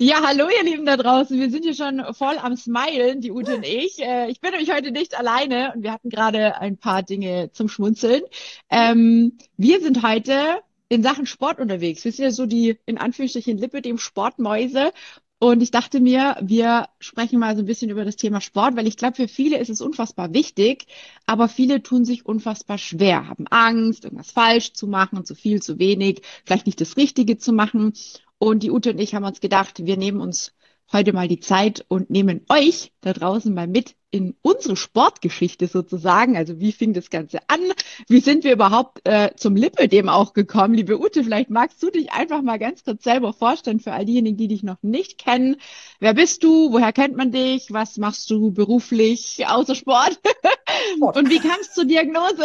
Ja, hallo ihr Lieben da draußen. Wir sind hier schon voll am Smilen, die Ute und ich. Ich bin nämlich heute nicht alleine und wir hatten gerade ein paar Dinge zum Schmunzeln. Wir sind heute in Sachen Sport unterwegs. Wir sind ja so die, in Anführungsstrichen, Lippe, dem Sportmäuse. Und ich dachte mir, wir sprechen mal so ein bisschen über das Thema Sport, weil ich glaube, für viele ist es unfassbar wichtig, aber viele tun sich unfassbar schwer, haben Angst, irgendwas falsch zu machen, zu viel, zu wenig, vielleicht nicht das Richtige zu machen. Und die Ute und ich haben uns gedacht, wir nehmen uns heute mal die Zeit und nehmen euch da draußen mal mit in unsere Sportgeschichte sozusagen. Also wie fing das Ganze an? Wie sind wir überhaupt zum Lipödem auch gekommen? Liebe Ute, vielleicht magst du dich einfach mal ganz kurz selber vorstellen für all diejenigen, die dich noch nicht kennen. Wer bist du? Woher kennt man dich? Was machst du beruflich außer Sport? Sport. Und wie kam es zur Diagnose?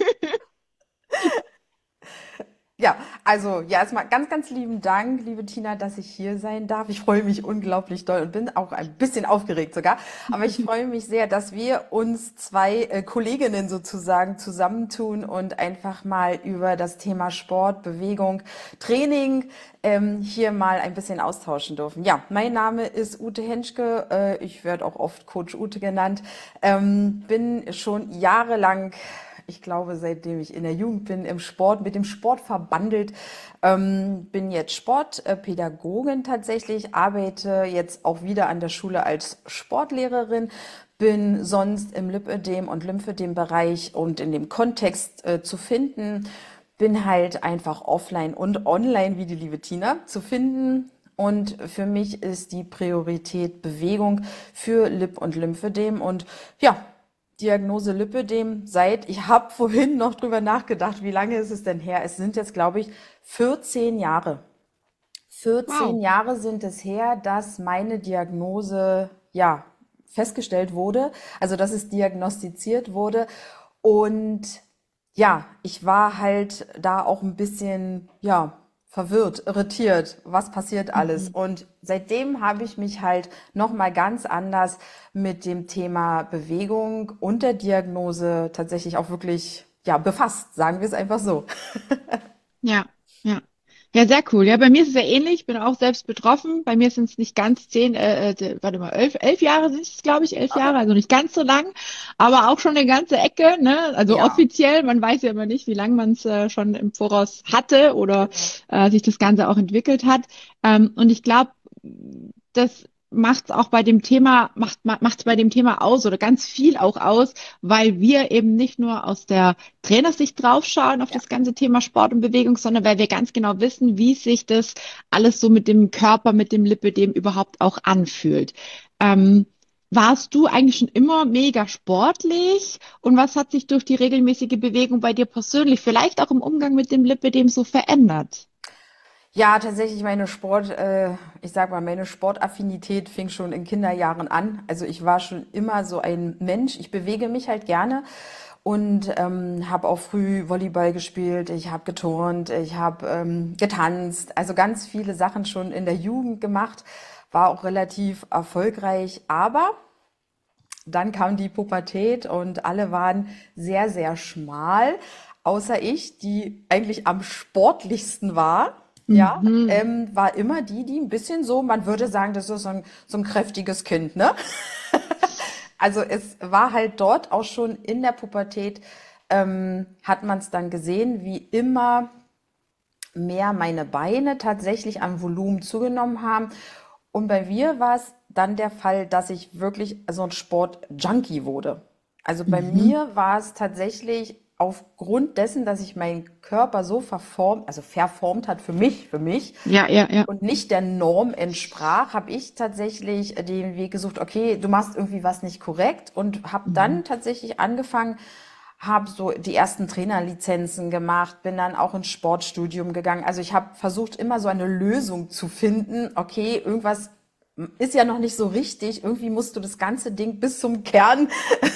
Ja, also ja, erstmal ganz, ganz lieben Dank, liebe Tina, dass ich hier sein darf. Ich freue mich unglaublich doll und bin auch ein bisschen aufgeregt sogar. Aber ich freue mich sehr, dass wir uns zwei Kolleginnen sozusagen zusammentun und einfach mal über das Thema Sport, Bewegung, Training hier mal ein bisschen austauschen dürfen. Ja, mein Name ist Ute Henschke. Ich werde auch oft Coach Ute genannt. Bin schon jahrelang, ich glaube, seitdem ich in der Jugend bin, im Sport, mit dem Sport verbandelt. Bin jetzt Sportpädagogin tatsächlich, arbeite jetzt auch wieder an der Schule als Sportlehrerin, bin sonst im Lipödem- und Lymphödem-Bereich und in dem Kontext zu finden, bin halt einfach offline und online, wie die liebe Tina, zu finden. Und für mich ist die Priorität Bewegung für Lip- und Lymphödem. Und ja, Diagnose Lipödem seit, ich habe vorhin noch drüber nachgedacht, wie lange ist es denn her? Es sind jetzt, glaube ich, 14 Jahre. 14 Wow. Jahre sind es her, dass meine Diagnose, ja, festgestellt wurde, also dass es diagnostiziert wurde. Und ja, ich war halt da auch ein bisschen, ja, verwirrt, irritiert, was passiert alles. Mhm. Und seitdem habe ich mich halt noch mal ganz anders mit dem Thema Bewegung und der Diagnose tatsächlich auch wirklich, ja, befasst, sagen wir es einfach so. Ja, ja. Ja, sehr cool. Ja, bei mir ist es ja ähnlich. Ich bin auch selbst betroffen. Bei mir sind es nicht ganz 10, warte mal, 11 Jahre sind es, glaube ich, 11 Jahre, also nicht ganz so lang, aber auch schon eine ganze Ecke, ne? Also Ja, offiziell, man weiß ja immer nicht, wie lange man es schon im Voraus hatte oder genau. sich das Ganze auch entwickelt hat. Und ich glaube, das macht es auch bei dem Thema, macht's bei dem Thema aus oder ganz viel auch aus, weil wir eben nicht nur aus der Trainersicht draufschauen auf Ja. das ganze Thema Sport und Bewegung, sondern weil wir ganz genau wissen, wie sich das alles so mit dem Körper, mit dem Lipödem überhaupt auch anfühlt. Ähm, Warst du eigentlich schon immer mega sportlich? Und was hat sich durch die regelmäßige Bewegung bei dir persönlich, vielleicht auch im Umgang mit dem Lipödem so verändert? Ja, tatsächlich ich sag mal, meine Sportaffinität fing schon in Kinderjahren an. Also ich war schon immer so ein Mensch. Ich bewege mich halt gerne und habe auch früh Volleyball gespielt. Ich habe geturnt, ich habe getanzt. Also ganz viele Sachen schon in der Jugend gemacht. War auch relativ erfolgreich. Aber dann kam die Pubertät und alle waren sehr, sehr schmal, außer ich, die eigentlich am sportlichsten war. Ja, Mhm. war immer die ein bisschen so, man würde sagen, das ist so ein kräftiges Kind, ne? Also es war halt dort auch schon in der Pubertät, hat man es dann gesehen, wie immer mehr meine Beine tatsächlich an Volumen zugenommen haben. Und bei mir war es dann der Fall, dass ich wirklich so ein Sport-Junkie wurde. Also bei Mhm. mir war es tatsächlich aufgrund dessen, dass ich meinen Körper so verformt hat für mich Ja, ja, ja. und nicht der Norm entsprach, habe ich tatsächlich den Weg gesucht, okay, du machst irgendwie was nicht korrekt und habe Mhm. dann tatsächlich angefangen, habe so die ersten Trainerlizenzen gemacht, bin dann auch ins Sportstudium gegangen. Also ich habe versucht, immer so eine Lösung zu finden. Okay, irgendwas ist ja noch nicht so richtig. Irgendwie musst du das ganze Ding bis zum Kern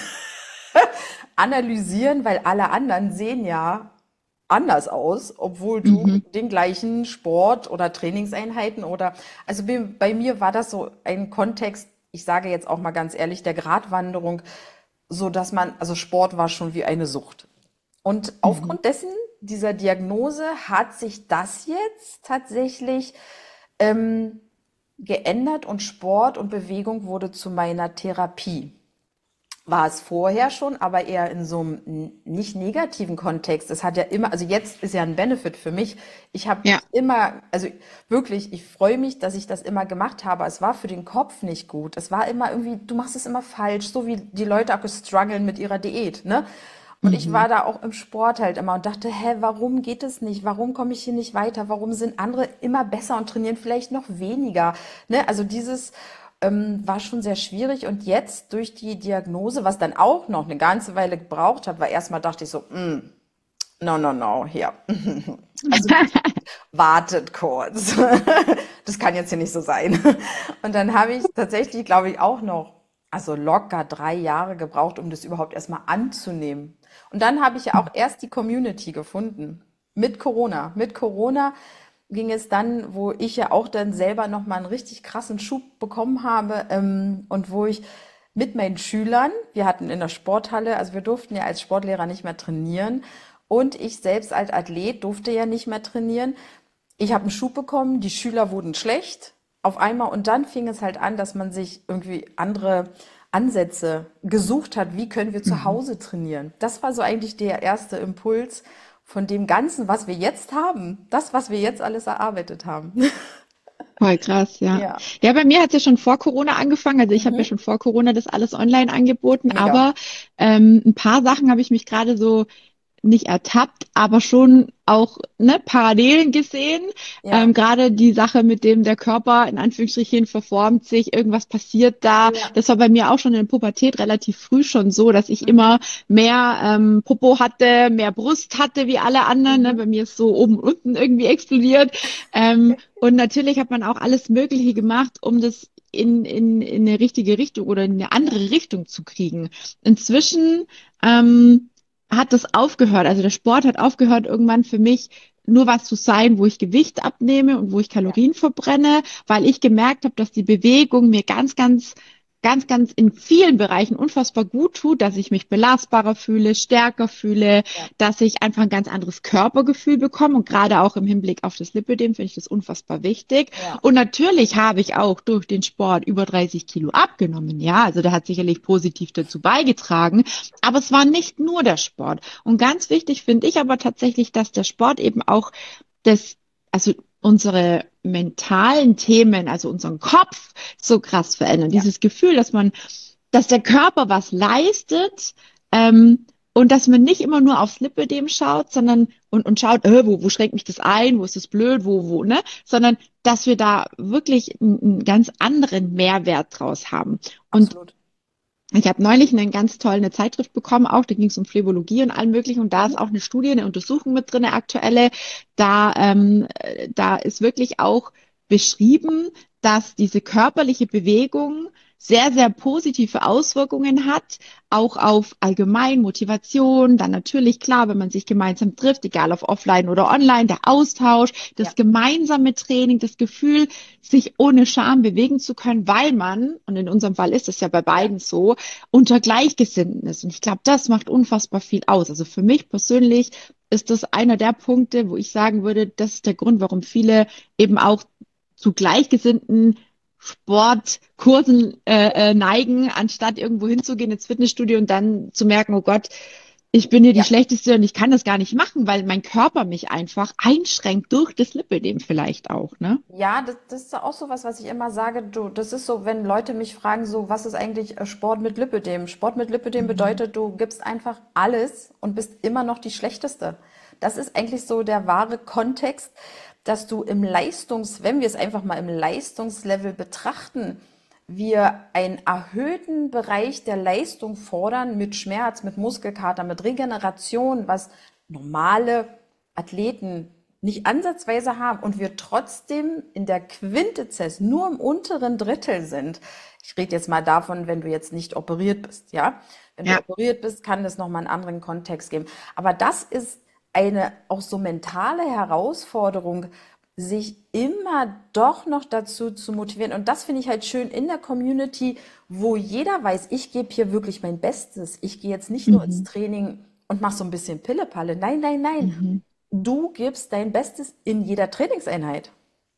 analysieren, weil alle anderen sehen ja anders aus, obwohl du Mhm. den gleichen Sport oder Trainingseinheiten oder, also bei mir war das so ein Kontext, ich sage jetzt auch mal ganz ehrlich, der Gratwanderung, so dass man, also Sport war schon wie eine Sucht. Und Mhm. aufgrund dessen, dieser Diagnose, hat sich das jetzt tatsächlich geändert und Sport und Bewegung wurde zu meiner Therapie. War es vorher schon, aber eher in so einem nicht negativen Kontext. Es hat ja immer, also jetzt ist ja ein Benefit für mich. Ich habe Ja. immer, also wirklich, ich freue mich, dass ich das immer gemacht habe. Es war für den Kopf nicht gut. Es war immer irgendwie, du machst es immer falsch, so wie die Leute auch strugglen mit ihrer Diät, ne? Und ich war Mhm. da auch im Sport halt immer und dachte, hä, warum geht es nicht? Warum komme ich hier nicht weiter? Warum sind andere immer besser und trainieren vielleicht noch weniger? Ne? Also dieses war schon sehr schwierig. Und jetzt durch die Diagnose, was dann auch noch eine ganze Weile gebraucht hat, weil erstmal dachte ich so, no, no, no, hier. Also wartet kurz. Das kann jetzt hier nicht so sein. Und dann habe ich tatsächlich, glaube ich, auch noch, also locker 3 Jahre gebraucht, um das überhaupt erstmal anzunehmen. Und dann habe ich ja auch erst die Community gefunden. Mit Corona. Mit Corona ging es dann, wo ich ja auch dann selber nochmal einen richtig krassen Schub bekommen habe, und wo ich mit meinen Schülern, wir hatten in der Sporthalle, also wir durften ja als Sportlehrer nicht mehr trainieren und ich selbst als Athlet durfte ja nicht mehr trainieren. Ich habe einen Schub bekommen, die Schüler wurden schlecht auf einmal und dann fing es halt an, dass man sich irgendwie andere Ansätze gesucht hat, wie können wir zu Mhm. Hause trainieren. Das war so eigentlich der erste Impuls von dem Ganzen, was wir jetzt haben. Das, was wir jetzt alles erarbeitet haben. Voll krass, ja. Ja, Ja, bei mir hat es ja schon vor Corona angefangen. Also ich habe ja mhm. schon vor Corona das alles online angeboten, Mega. aber ein paar Sachen habe ich mich gerade so nicht ertappt, aber schon auch ne, Parallelen gesehen. Ja, Gerade die Sache mit dem der Körper in Anführungsstrichen verformt sich, irgendwas passiert da. ja, Das war bei mir auch schon in der Pubertät relativ früh schon so, dass ich mhm. immer mehr Popo hatte, mehr Brust hatte wie alle anderen. Ne? Mhm. Bei mir ist so oben und unten irgendwie explodiert. Und natürlich hat man auch alles Mögliche gemacht, um das in eine richtige Richtung oder in eine Ja, andere Richtung zu kriegen. Inzwischen ähm, hat das aufgehört. Also der Sport hat aufgehört, irgendwann für mich nur was zu sein, wo ich Gewicht abnehme und wo ich ja, Kalorien verbrenne, weil ich gemerkt habe, dass die Bewegung mir ganz in vielen Bereichen unfassbar gut tut, dass ich mich belastbarer fühle, stärker fühle, ja, dass ich einfach ein ganz anderes Körpergefühl bekomme. Und gerade auch im Hinblick auf das Lipödem finde ich das unfassbar wichtig. ja, Und natürlich habe ich auch durch den Sport über 30 Kilo abgenommen. Ja, also der hat sicherlich positiv dazu beigetragen. Aber es war nicht nur der Sport. Und ganz wichtig finde ich aber tatsächlich, dass der Sport eben auch das, also unsere mentalen Themen, also unseren Kopf so krass verändern. ja, Dieses Gefühl, dass der Körper was leistet, und dass man nicht immer nur aufs Lipödem schaut, sondern und schaut, wo schränkt mich das ein, wo ist das blöd, ne? Sondern dass wir da wirklich einen ganz anderen Mehrwert draus haben. Und absolut. ich habe neulich einen ganz toll eine Zeitschrift bekommen, auch da ging es um Phlebologie und allem möglichen und da Mhm. ist auch eine Studie, eine Untersuchung mit drin, eine aktuelle. Da ist wirklich auch beschrieben, dass diese körperliche Bewegung sehr positive Auswirkungen hat, auch auf allgemein Motivation, dann natürlich klar, wenn man sich gemeinsam trifft, egal ob offline oder online, der Austausch, Ja, das gemeinsame Training, das Gefühl, sich ohne Scham bewegen zu können, weil man, und in unserem Fall ist es ja bei ja, beiden so, unter Gleichgesinnten ist. Und ich glaube, das macht unfassbar viel aus. Also für mich persönlich ist das einer der Punkte, wo ich sagen würde, das ist der Grund, warum viele eben auch zu gleichgesinnten Sportkursen neigen, anstatt irgendwo hinzugehen ins Fitnessstudio und dann zu merken, oh Gott, ich bin hier die ja. Schlechteste und ich kann das gar nicht machen, weil mein Körper mich einfach einschränkt durch das Lipödem vielleicht auch, ne? Ja, das ist auch so was, was ich immer sage. Du, das ist so, wenn Leute mich fragen, so, was ist eigentlich Sport mit Lipödem? Sport mit Lipödem Mhm. bedeutet, du gibst einfach alles und bist immer noch die Schlechteste. Das ist eigentlich so der wahre Kontext, dass du im wenn wir es einfach mal im Leistungslevel betrachten, wir einen erhöhten Bereich der Leistung fordern mit Schmerz, mit Muskelkater, mit Regeneration, was normale Athleten nicht ansatzweise haben und wir trotzdem in der Quintessenz nur im unteren Drittel sind. Ich rede jetzt mal davon, wenn du jetzt nicht operiert bist, ja? Wenn du Ja. operiert bist, kann das nochmal einen anderen Kontext geben. Aber das ist eine auch so mentale Herausforderung, sich immer doch noch dazu zu motivieren. Und das finde ich halt schön in der Community, wo jeder weiß, ich gebe hier wirklich mein Bestes. Ich gehe jetzt nicht nur ins Mhm. Training und mache so ein bisschen Pillepalle. Nein, nein, nein. Mhm. Du gibst dein Bestes in jeder Trainingseinheit.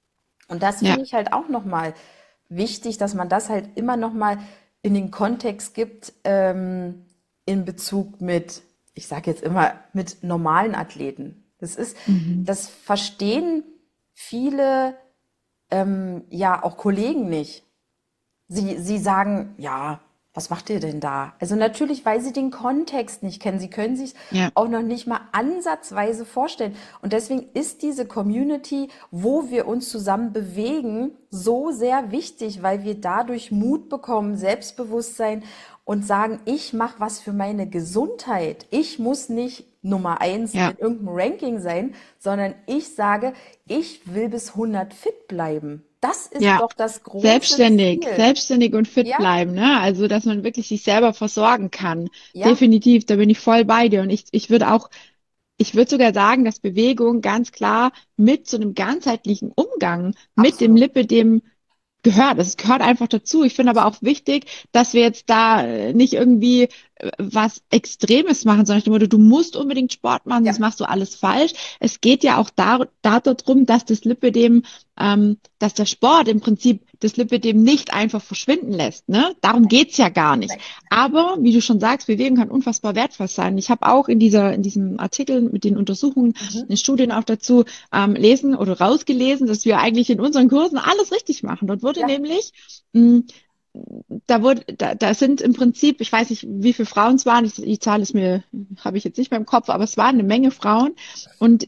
Und das ja. finde ich halt auch nochmal wichtig, dass man das halt immer nochmal in den Kontext gibt, in Bezug mit, ich sage jetzt immer, mit normalen Athleten. Mhm. Das verstehen viele, ja, auch Kollegen nicht. Sie sagen, ja, was macht ihr denn da? Also natürlich, weil sie den Kontext nicht kennen. Sie können sich Ja, auch noch nicht mal ansatzweise vorstellen. Und deswegen ist diese Community, wo wir uns zusammen bewegen, so sehr wichtig, weil wir dadurch Mut bekommen, Selbstbewusstsein und sagen, ich mache was für meine Gesundheit. Ich muss nicht Nummer eins ja. in irgendeinem Ranking sein, sondern ich sage, ich will bis 100 fit bleiben. Das ist Ja, doch das große Ziel. selbstständig und fit Ja, bleiben, ne? Also, dass man wirklich sich selber versorgen kann. ja, Definitiv, da bin ich voll bei dir. Und ich würde sogar sagen, dass Bewegung ganz klar mit so einem ganzheitlichen Umgang mit dem absolut. Lipidem gehört. Es gehört einfach dazu. Ich finde aber auch Absolut. wichtig, dass wir jetzt da nicht irgendwie was Extremes machen, sondern ich denke, du musst unbedingt Sport machen, Ja, sonst machst du alles falsch. Es geht ja auch darum, dass das Lipidem, dass der Sport im Prinzip das Lipidem nicht einfach verschwinden lässt. Ne? Darum nein, geht's ja gar nicht. nein. Aber wie du schon sagst, Bewegung kann unfassbar wertvoll sein. Ich habe auch in diesem Artikel mit den Untersuchungen, Mhm. den Studien auch dazu lesen oder rausgelesen, dass wir eigentlich in unseren Kursen alles richtig machen. Dort wurde Ja, nämlich, da sind im Prinzip, ich weiß nicht, wie viele Frauen es waren, die Zahl habe ich jetzt nicht mehr im Kopf, aber es waren eine Menge Frauen und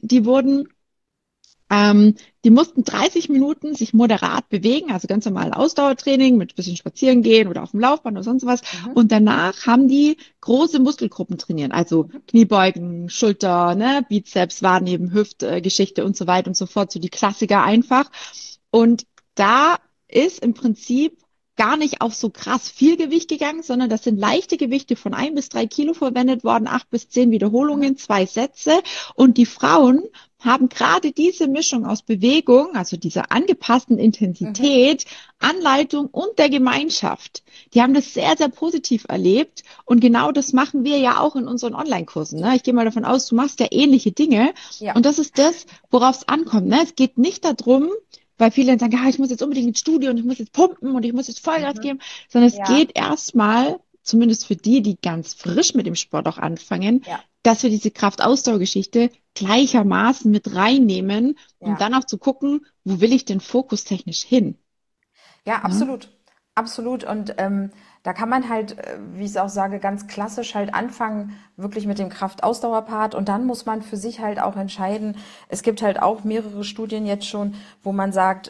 die mussten 30 Minuten sich moderat bewegen, also ganz normal Ausdauertraining mit ein bisschen spazieren gehen oder auf dem Laufband oder sonst was. mhm. Und danach haben die große Muskelgruppen trainieren, also Mhm. Kniebeugen, Schulter, ne, Bizeps, Wadenheben, Hüftgeschichte und so weiter und so fort, so die Klassiker einfach. Und da ist im Prinzip gar nicht auf so krass viel Gewicht gegangen, sondern das sind leichte Gewichte von 1 bis 3 Kilo verwendet worden, 8 bis 10 Mhm. Wiederholungen, 2 Sätze. Und die Frauen haben gerade diese Mischung aus Bewegung, also dieser angepassten Mhm. Intensität, Anleitung und der Gemeinschaft. Die haben das sehr, sehr positiv erlebt. Und genau das machen wir ja auch in unseren Online-Kursen. Ne? Ich gehe mal davon aus, du machst ja ähnliche Dinge. Ja. Und das ist das, worauf es ankommt. Ne? Es geht nicht darum, weil viele dann sagen, ja, ich muss jetzt unbedingt ins Studio und ich muss jetzt pumpen und ich muss jetzt Vollgas Mhm. geben, sondern es Ja, geht erstmal, zumindest für die, die ganz frisch mit dem Sport auch anfangen, ja, dass wir diese Kraft-Ausdauer-Geschichte gleichermaßen mit reinnehmen, um ja. dann auch zu gucken, wo will ich denn fokustechnisch hin? Ja, Ne? absolut. Absolut. Und da kann man halt, wie ich es auch sage, ganz klassisch halt anfangen, wirklich mit dem Kraft-Ausdauer-Part. Und dann muss man für sich halt auch entscheiden. Es gibt halt auch mehrere Studien jetzt schon, wo man sagt,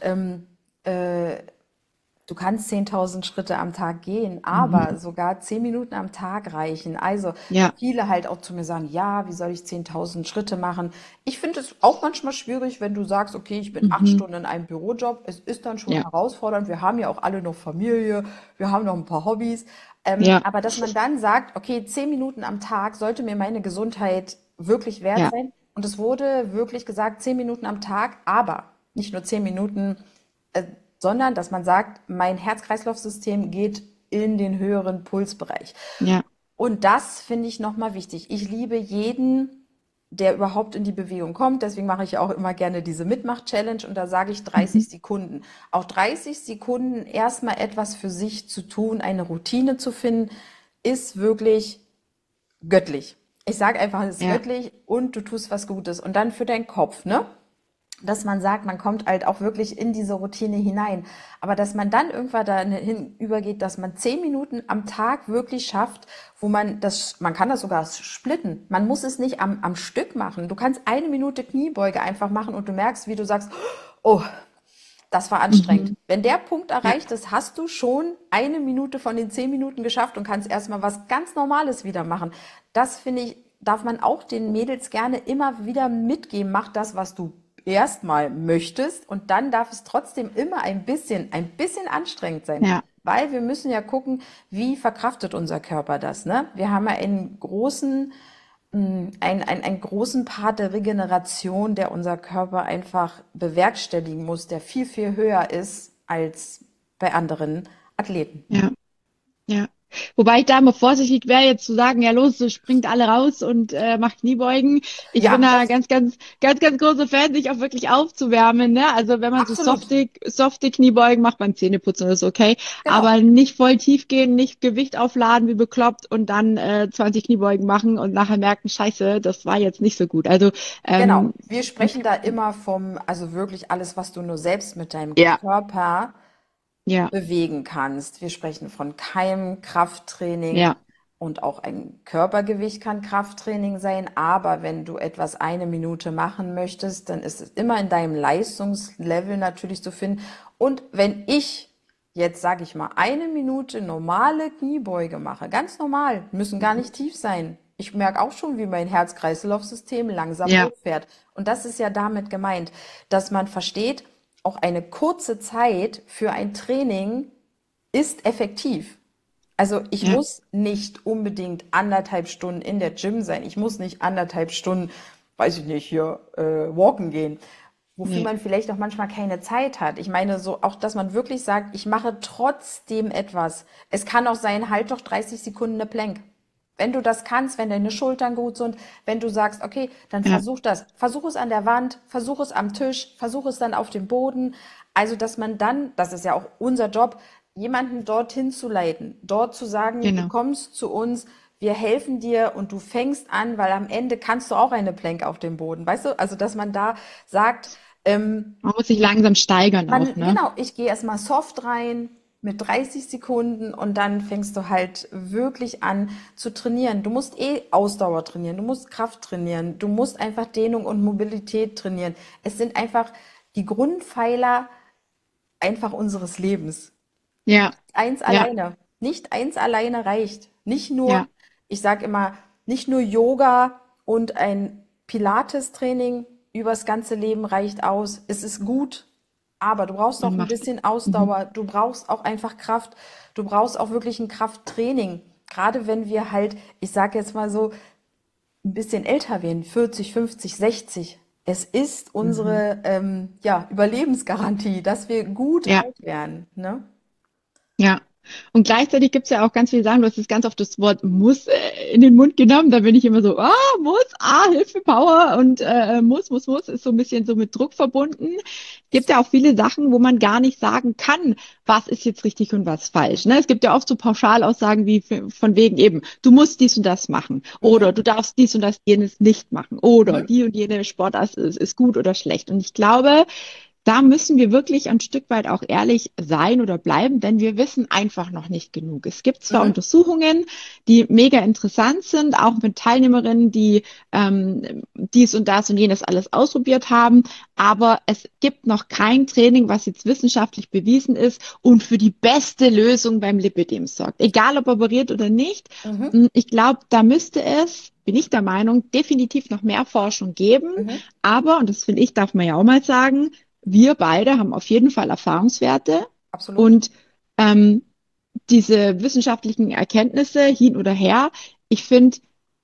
du kannst 10.000 Schritte am Tag gehen, aber Mhm. sogar 10 Minuten am Tag reichen. Also Ja, viele halt auch zu mir sagen, ja, wie soll ich 10.000 Schritte machen? Ich finde es auch manchmal schwierig, wenn du sagst, okay, ich bin 8 mhm. Stunden in einem Bürojob. Es ist dann schon Ja, herausfordernd. Wir haben ja auch alle noch Familie, wir haben noch ein paar Hobbys. ja, Aber dass man dann sagt, okay, 10 Minuten am Tag sollte mir meine Gesundheit wirklich wert ja, sein. Und es wurde wirklich gesagt, 10 Minuten am Tag, aber nicht nur 10 Minuten, sondern dass man sagt, mein Herz-Kreislauf-System geht in den höheren Pulsbereich. ja, Und das finde ich nochmal wichtig. Ich liebe jeden, der überhaupt in die Bewegung kommt. Deswegen mache ich auch immer gerne diese Mitmach-Challenge und da sage ich mhm. 30 Sekunden. Auch 30 Sekunden erstmal etwas für sich zu tun, eine Routine zu finden, ist wirklich göttlich. Ich sage einfach, es ist Ja, göttlich und du tust was Gutes. Und dann für deinen Kopf, ne? Dass man sagt, man kommt halt auch wirklich in diese Routine hinein. Aber dass man dann irgendwann dahin übergeht, dass man 10 Minuten am Tag wirklich schafft, wo man kann das sogar splitten. Man muss es nicht am Stück machen. Du kannst 1 Minute Kniebeuge einfach machen und du merkst, wie du sagst, oh, das war anstrengend. mhm. Wenn der Punkt Ja, erreicht ist, hast du schon 1 Minute von den 10 Minuten geschafft und kannst erstmal was ganz Normales wieder machen. Das finde ich, darf man auch den Mädels gerne immer wieder mitgeben. Mach das, was du erstmal möchtest und dann darf es trotzdem immer ein bisschen anstrengend sein. ja, Weil wir müssen ja gucken, wie verkraftet unser Körper das, ne? Wir haben ja einen großen Part der Regeneration, der unser Körper einfach bewerkstelligen muss, der viel, viel höher ist als bei anderen Athleten. ja, ja. Wobei ich da immer vorsichtig wäre, jetzt zu sagen, ja los, springt alle raus und macht Kniebeugen. Ich bin Ja, da das ganz, ganz, ganz, ganz großer Fan, sich auch wirklich aufzuwärmen. Ne? Also wenn man so absolut. softe Kniebeugen macht, beim Zähneputzen ist okay. Genau. Aber nicht voll tief gehen, nicht Gewicht aufladen wie bekloppt und dann 20 Kniebeugen machen und nachher merken, scheiße, das war jetzt nicht so gut. Also Genau. ähm, Wir sprechen da immer vom, also wirklich alles, was du nur selbst mit deinem ja, Körper ja, bewegen kannst. Wir sprechen von keinem Krafttraining ja, und auch ein Körpergewicht kann Krafttraining sein. Aber wenn du etwas eine Minute machen möchtest, dann ist es immer in deinem Leistungslevel natürlich zu finden. Und wenn ich jetzt, sage ich mal, eine Minute normale Kniebeuge mache, ganz normal, müssen gar nicht tief sein. Ich merke auch schon, wie mein Herz-Kreislauf-System langsam ja, hochfährt. Und das ist ja damit gemeint, dass man versteht, auch eine kurze Zeit für ein Training ist effektiv. Also ich ja, muss nicht unbedingt 1,5 Stunden in der Gym sein. Ich muss nicht 1,5 Stunden, weiß ich nicht, hier walken gehen, wofür nee, man vielleicht auch manchmal keine Zeit hat. Ich meine so auch, dass man wirklich sagt, ich mache trotzdem etwas. Es kann auch sein, halt doch 30 Sekunden eine Plank. Wenn du das kannst, wenn deine Schultern gut sind, wenn du sagst, okay, dann ja, versuch das. Versuch es an der Wand, versuch es am Tisch, versuch es dann auf dem Boden. Also, dass man dann, das ist ja auch unser Job, jemanden dorthin zu leiten, dort zu sagen, du genau. kommst zu uns, wir helfen dir und du fängst an, weil am Ende kannst du auch eine Plank auf dem Boden, weißt du? Also, dass man da sagt, Man muss sich langsam steigern auch, ne? genau, ich gehe erstmal soft rein mit 30 Sekunden und dann fängst du halt wirklich an zu trainieren. Du musst eh Ausdauer trainieren, du musst Kraft trainieren, du musst einfach Dehnung und Mobilität trainieren. Es sind einfach die Grundpfeiler einfach unseres Lebens. Ja, ja, Nicht eins alleine reicht. Nicht nur, ja. ich sage immer, nicht nur Yoga und ein Pilates-Training übers ganze Leben reicht aus. Es ist gut, aber du brauchst Man auch ein macht. bisschen Mhm. Ausdauer. Du brauchst auch einfach Kraft. Du brauchst auch wirklich ein Krafttraining. Gerade wenn wir halt, ich sage jetzt mal so, ein bisschen älter werden, 40, 50, 60. Es ist Mhm. unsere ja, Überlebensgarantie, dass wir gut Ja, alt werden, ne? ja. Und gleichzeitig gibt es ja auch ganz viele Sachen, du hast jetzt ganz oft das Wort muss in den Mund genommen, da bin ich immer so, muss, Hilfe, Power und muss, ist so ein bisschen so mit Druck verbunden. Es gibt ja auch viele Sachen, wo man gar nicht sagen kann, was ist jetzt richtig und was falsch. Ne? Es gibt ja oft so Pauschalaussagen wie von wegen eben, du musst dies und das machen oder Mhm. du darfst dies und das jenes nicht machen oder Mhm. die und jene Sportart ist gut oder schlecht. Und ich glaube, da müssen wir wirklich ein Stück weit auch ehrlich sein oder bleiben, denn wir wissen einfach noch nicht genug. Es gibt zwar Mhm. Untersuchungen, die mega interessant sind, auch mit Teilnehmerinnen, die dies und das und jenes alles ausprobiert haben, aber es gibt noch kein Training, was jetzt wissenschaftlich bewiesen ist und für die beste Lösung beim Lipödem sorgt. Egal ob operiert oder nicht. Mhm. Ich glaube, da müsste es, bin ich der Meinung, definitiv noch mehr Forschung geben. Mhm. Aber, und das finde ich, darf man ja auch mal sagen, wir beide haben auf jeden Fall Erfahrungswerte Absolut. und ähm, diese wissenschaftlichen Erkenntnisse hin oder her, ich finde,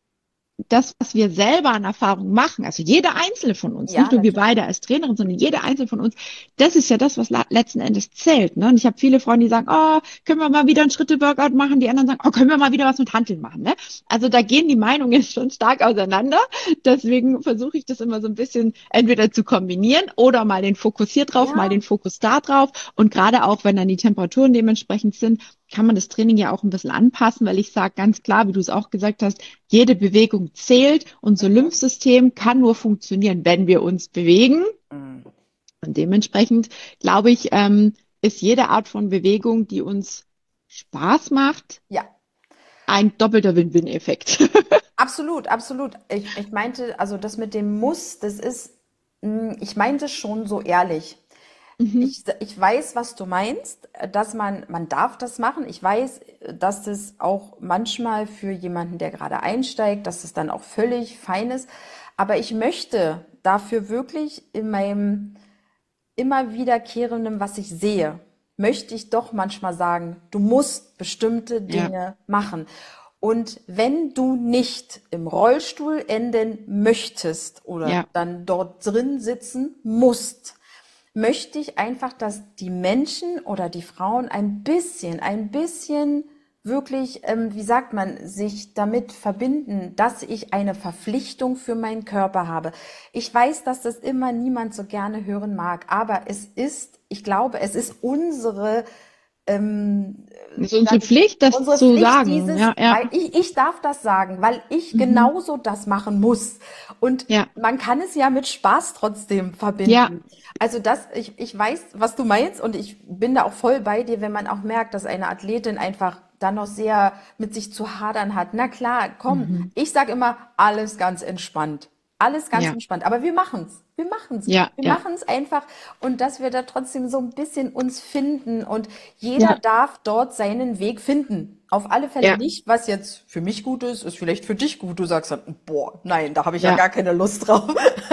das, was wir selber an Erfahrung machen, also jeder einzelne von uns, nicht Ja, nur wir natürlich. beide als Trainerin, sondern jeder einzelne von uns, das ist ja das, was letzten Endes zählt. Ne? Und ich habe viele Freunde, die sagen, oh, können wir mal wieder einen Schritte-Workout machen? Die anderen sagen, oh, können wir mal wieder was mit Hanteln machen? Ne? Also da gehen die Meinungen schon stark auseinander. Deswegen versuche ich das immer so ein bisschen entweder zu kombinieren oder mal den Fokus hier drauf, mal Ja, den Fokus da drauf. Und gerade auch, wenn dann die Temperaturen dementsprechend sind, kann man das Training ja auch ein bisschen anpassen, weil ich sage ganz klar, wie du es auch gesagt hast, jede Bewegung zählt. Unser mhm. Lymphsystem kann nur funktionieren, wenn wir uns bewegen. Mhm. Und dementsprechend, glaube ich, ist jede Art von Bewegung, die uns Spaß macht, Ja, ein doppelter Win-Win-Effekt. absolut, absolut. Ich meinte, also das mit dem Muss, das ist, ich meinte schon so ehrlich. Mhm. Ich weiß, was du meinst, dass man darf das machen. Ich weiß, dass das auch manchmal für jemanden, der gerade einsteigt, dass das dann auch völlig fein ist. Aber ich möchte dafür wirklich in meinem immer wiederkehrendem, was ich sehe, möchte ich doch manchmal sagen, du musst bestimmte Ja, Dinge machen. Und wenn du nicht im Rollstuhl enden möchtest oder ja, dann dort drin sitzen musst, möchte ich einfach, dass die Menschen oder die Frauen ein bisschen wirklich, wie sagt man, sich damit verbinden, dass ich eine Verpflichtung für meinen Körper habe. Ich weiß, dass das immer niemand so gerne hören mag, aber ich glaube, es ist ähm, Das ist unsere sag ich, Pflicht, das unsere zu Pflicht, sagen. dieses, Ja, ja. weil ich darf das sagen, weil ich Mhm. genauso das machen muss. Und Ja, man kann es ja mit Spaß trotzdem ja, verbinden. Also ich weiß, was du meinst und ich bin da auch voll bei dir, wenn man auch merkt, dass eine Athletin einfach dann noch sehr mit sich zu hadern hat. Na klar, komm, mhm. ich sage immer, alles ganz entspannt. Alles ganz Ja, entspannt. Aber wir machen's. Wir machen's. ja, Wir ja, machen's einfach und dass wir da trotzdem so ein bisschen uns finden und jeder ja, darf dort seinen Weg finden. Auf alle Fälle ja, nicht, was jetzt für mich gut ist, ist vielleicht für dich gut. Du sagst dann, boah, nein, da habe ich ja ja, gar keine Lust drauf.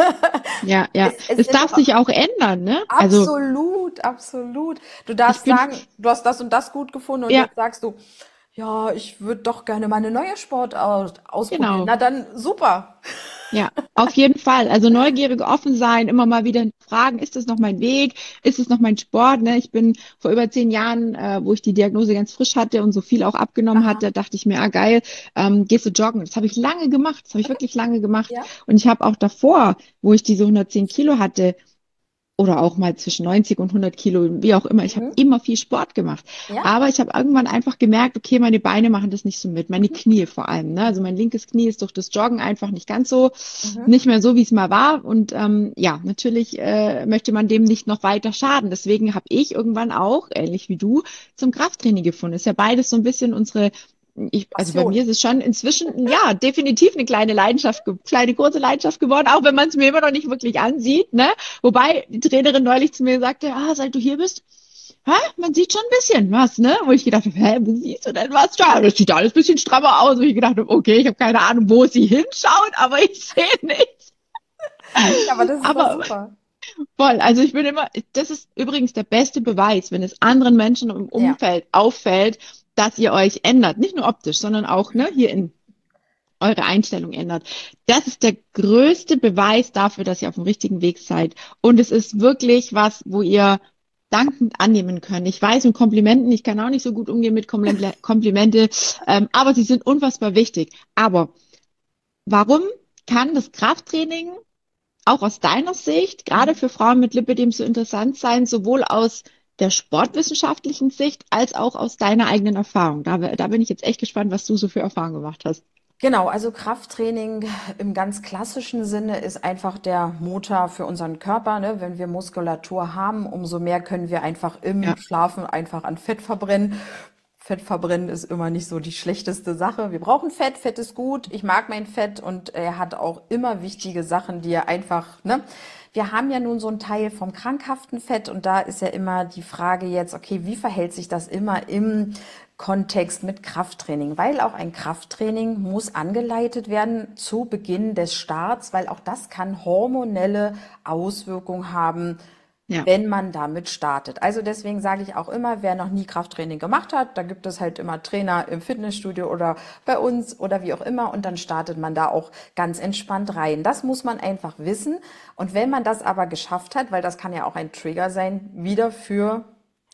ja, ja. Es Es sind darf sich auch ändern, ne? Also absolut, absolut. Du ich darfst bin, sagen, du hast das und das gut gefunden und ja, jetzt sagst du, ja, ich würde doch gerne mal eine neue Sportart ausprobieren. genau. Na dann, super. Ja, auf jeden Fall. Also neugierig offen sein, immer mal wieder fragen, ist das noch mein Weg? Ist es noch mein Sport? Ne? Ich bin vor über 10 Jahren, wo ich die Diagnose ganz frisch hatte und so viel auch abgenommen Aha. hatte, dachte ich mir, ah geil, gehst du joggen? Das habe ich lange gemacht, das habe ich wirklich lange gemacht. Ja. Und ich habe auch davor, wo ich diese 110 Kilo hatte, oder auch mal zwischen 90 und 100 Kilo, wie auch immer. Ich habe Mhm. immer viel Sport gemacht. Ja. Aber ich habe irgendwann einfach gemerkt, okay, meine Beine machen das nicht so mit, meine Knie vor allem. Ne? Also mein linkes Knie ist durch das Joggen einfach nicht ganz so, Mhm. nicht mehr so, wie es mal war. Und ja, natürlich möchte man dem nicht noch weiter schaden. Deswegen habe ich irgendwann auch, ähnlich wie du, zum Krafttraining gefunden. Ist ja beides so ein bisschen unsere also bei Passion. mir ist es schon inzwischen, ja, definitiv eine kleine Leidenschaft, kleine kurze Leidenschaft geworden, auch wenn man es mir immer noch nicht wirklich ansieht, ne? Wobei die Trainerin neulich zu mir sagte, ah, seit du hier bist, hä, man sieht schon ein bisschen was, ne? Wo ich gedacht habe, hä, wo siehst du denn was? Ja, das sieht alles ein bisschen strammer aus. Wo ich gedacht habe, okay, ich habe keine Ahnung, wo sie hinschaut, aber ich sehe nichts. Ja, aber das ist doch Aber super. voll, also ich bin immer, das ist übrigens der beste Beweis, wenn es anderen Menschen im Ja. Umfeld auffällt, dass ihr euch ändert. Nicht nur optisch, sondern auch, ne, hier in eure Einstellung ändert. Das ist der größte Beweis dafür, dass ihr auf dem richtigen Weg seid. Und es ist wirklich was, wo ihr dankend annehmen könnt. Ich weiß, mit Komplimenten, ich kann auch nicht so gut umgehen mit Komplimente, aber sie sind unfassbar wichtig. Aber warum kann das Krafttraining auch aus deiner Sicht, gerade Mhm. für Frauen mit Lipödem, so interessant sein, sowohl aus der sportwissenschaftlichen Sicht als auch aus deiner eigenen Erfahrung? Da bin ich jetzt echt gespannt, was du so für Erfahrungen gemacht hast. Genau, also Krafttraining im ganz klassischen Sinne ist einfach der Motor für unseren Körper, ne? Wenn wir Muskulatur haben, umso mehr können wir einfach im Ja. Schlafen einfach an Fett verbrennen. Fett verbrennen ist immer nicht so die schlechteste Sache. Wir brauchen Fett, Fett ist gut. Ich mag mein Fett und er hat auch immer wichtige Sachen, die er einfach, ne? Wir haben ja nun so einen Teil vom krankhaften Fett und da ist ja immer die Frage jetzt, okay, wie verhält sich das immer im Kontext mit Krafttraining? Weil auch ein Krafttraining muss angeleitet werden zu Beginn des Starts, weil auch das kann hormonelle Auswirkungen haben, Ja. wenn man damit startet. Also deswegen sage ich auch immer, wer noch nie Krafttraining gemacht hat, da gibt es halt immer Trainer im Fitnessstudio oder bei uns oder wie auch immer und dann startet man da auch ganz entspannt rein. Das muss man einfach wissen und wenn man das aber geschafft hat, weil das kann ja auch ein Trigger sein, wieder für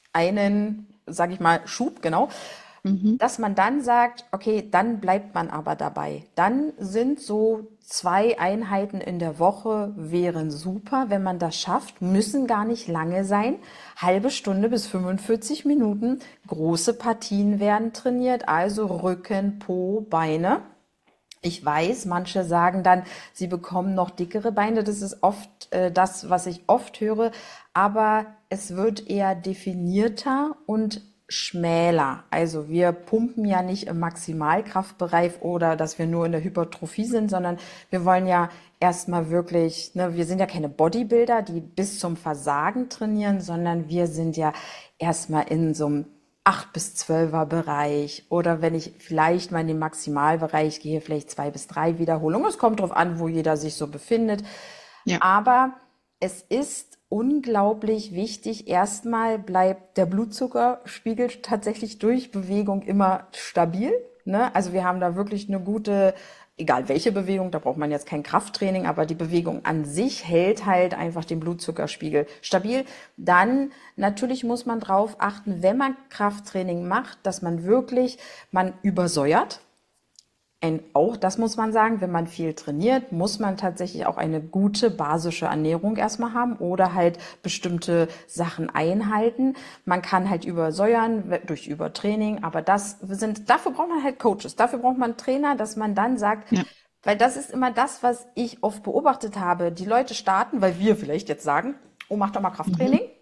einen, sage ich mal, Schub, genau, Mhm. dass man dann sagt, okay, dann bleibt man aber dabei. Dann sind so 2 Einheiten in der Woche wären super, wenn man das schafft, müssen gar nicht lange sein. Halbe Stunde bis 45 Minuten. Große Partien werden trainiert, also Rücken, Po, Beine. Ich weiß, manche sagen dann, sie bekommen noch dickere Beine. Das ist oft das, was ich oft höre. Aber es wird eher definierter und schmäler. Also wir pumpen ja nicht im Maximalkraftbereich oder dass wir nur in der Hypertrophie sind, sondern wir wollen ja erstmal wirklich, ne, wir sind ja keine Bodybuilder, die bis zum Versagen trainieren, sondern wir sind ja erstmal in so einem 8 bis 12er Bereich oder wenn ich vielleicht mal in den Maximalbereich gehe, vielleicht 2 bis 3 Wiederholungen. Es kommt drauf an, wo jeder sich so befindet. Ja. Aber es ist unglaublich wichtig. Erstmal bleibt der Blutzuckerspiegel tatsächlich durch Bewegung immer stabil. Ne? Also wir haben da wirklich eine gute egal welche Bewegung, da braucht man jetzt kein Krafttraining, aber die Bewegung an sich hält halt einfach den Blutzuckerspiegel stabil. Dann natürlich muss man drauf achten, wenn man Krafttraining macht, dass man übersäuert. Auch das muss man sagen, wenn man viel trainiert, muss man tatsächlich auch eine gute basische Ernährung erstmal haben oder halt bestimmte Sachen einhalten. Man kann halt übersäuern durch Übertraining, aber dafür braucht man halt Coaches, dafür braucht man Trainer, dass man dann sagt, Ja. weil das ist immer das, was ich oft beobachtet habe. Die Leute starten, weil wir vielleicht jetzt sagen, oh, mach doch mal Mhm. Krafttraining.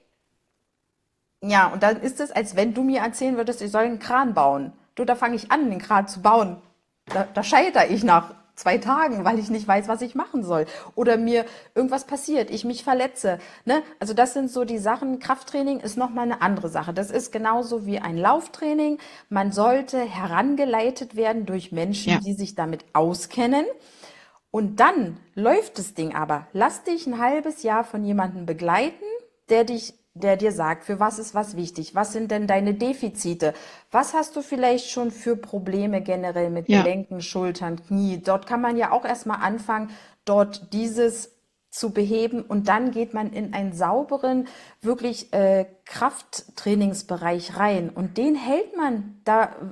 Ja, und dann ist es, als wenn du mir erzählen würdest, ich soll einen Kran bauen. Du, da fange ich an, den Kran zu bauen. Da scheitere ich nach 2 Tagen, weil ich nicht weiß, was ich machen soll. Oder mir irgendwas passiert, ich mich verletze. Ne? Also das sind so die Sachen. Krafttraining ist nochmal eine andere Sache. Das ist genauso wie ein Lauftraining. Man sollte herangeleitet werden durch Menschen, Ja. die sich damit auskennen. Und dann läuft das Ding aber. Lass dich ein halbes Jahr von jemandem begleiten, der dir sagt, für was ist was wichtig? Was sind denn deine Defizite? Was hast du vielleicht schon für Probleme generell mit Ja. Gelenken, Schultern, Knie? Dort kann man ja auch erstmal anfangen, dort dieses zu beheben und dann geht man in einen sauberen, wirklich Krafttrainingsbereich rein und den hält man.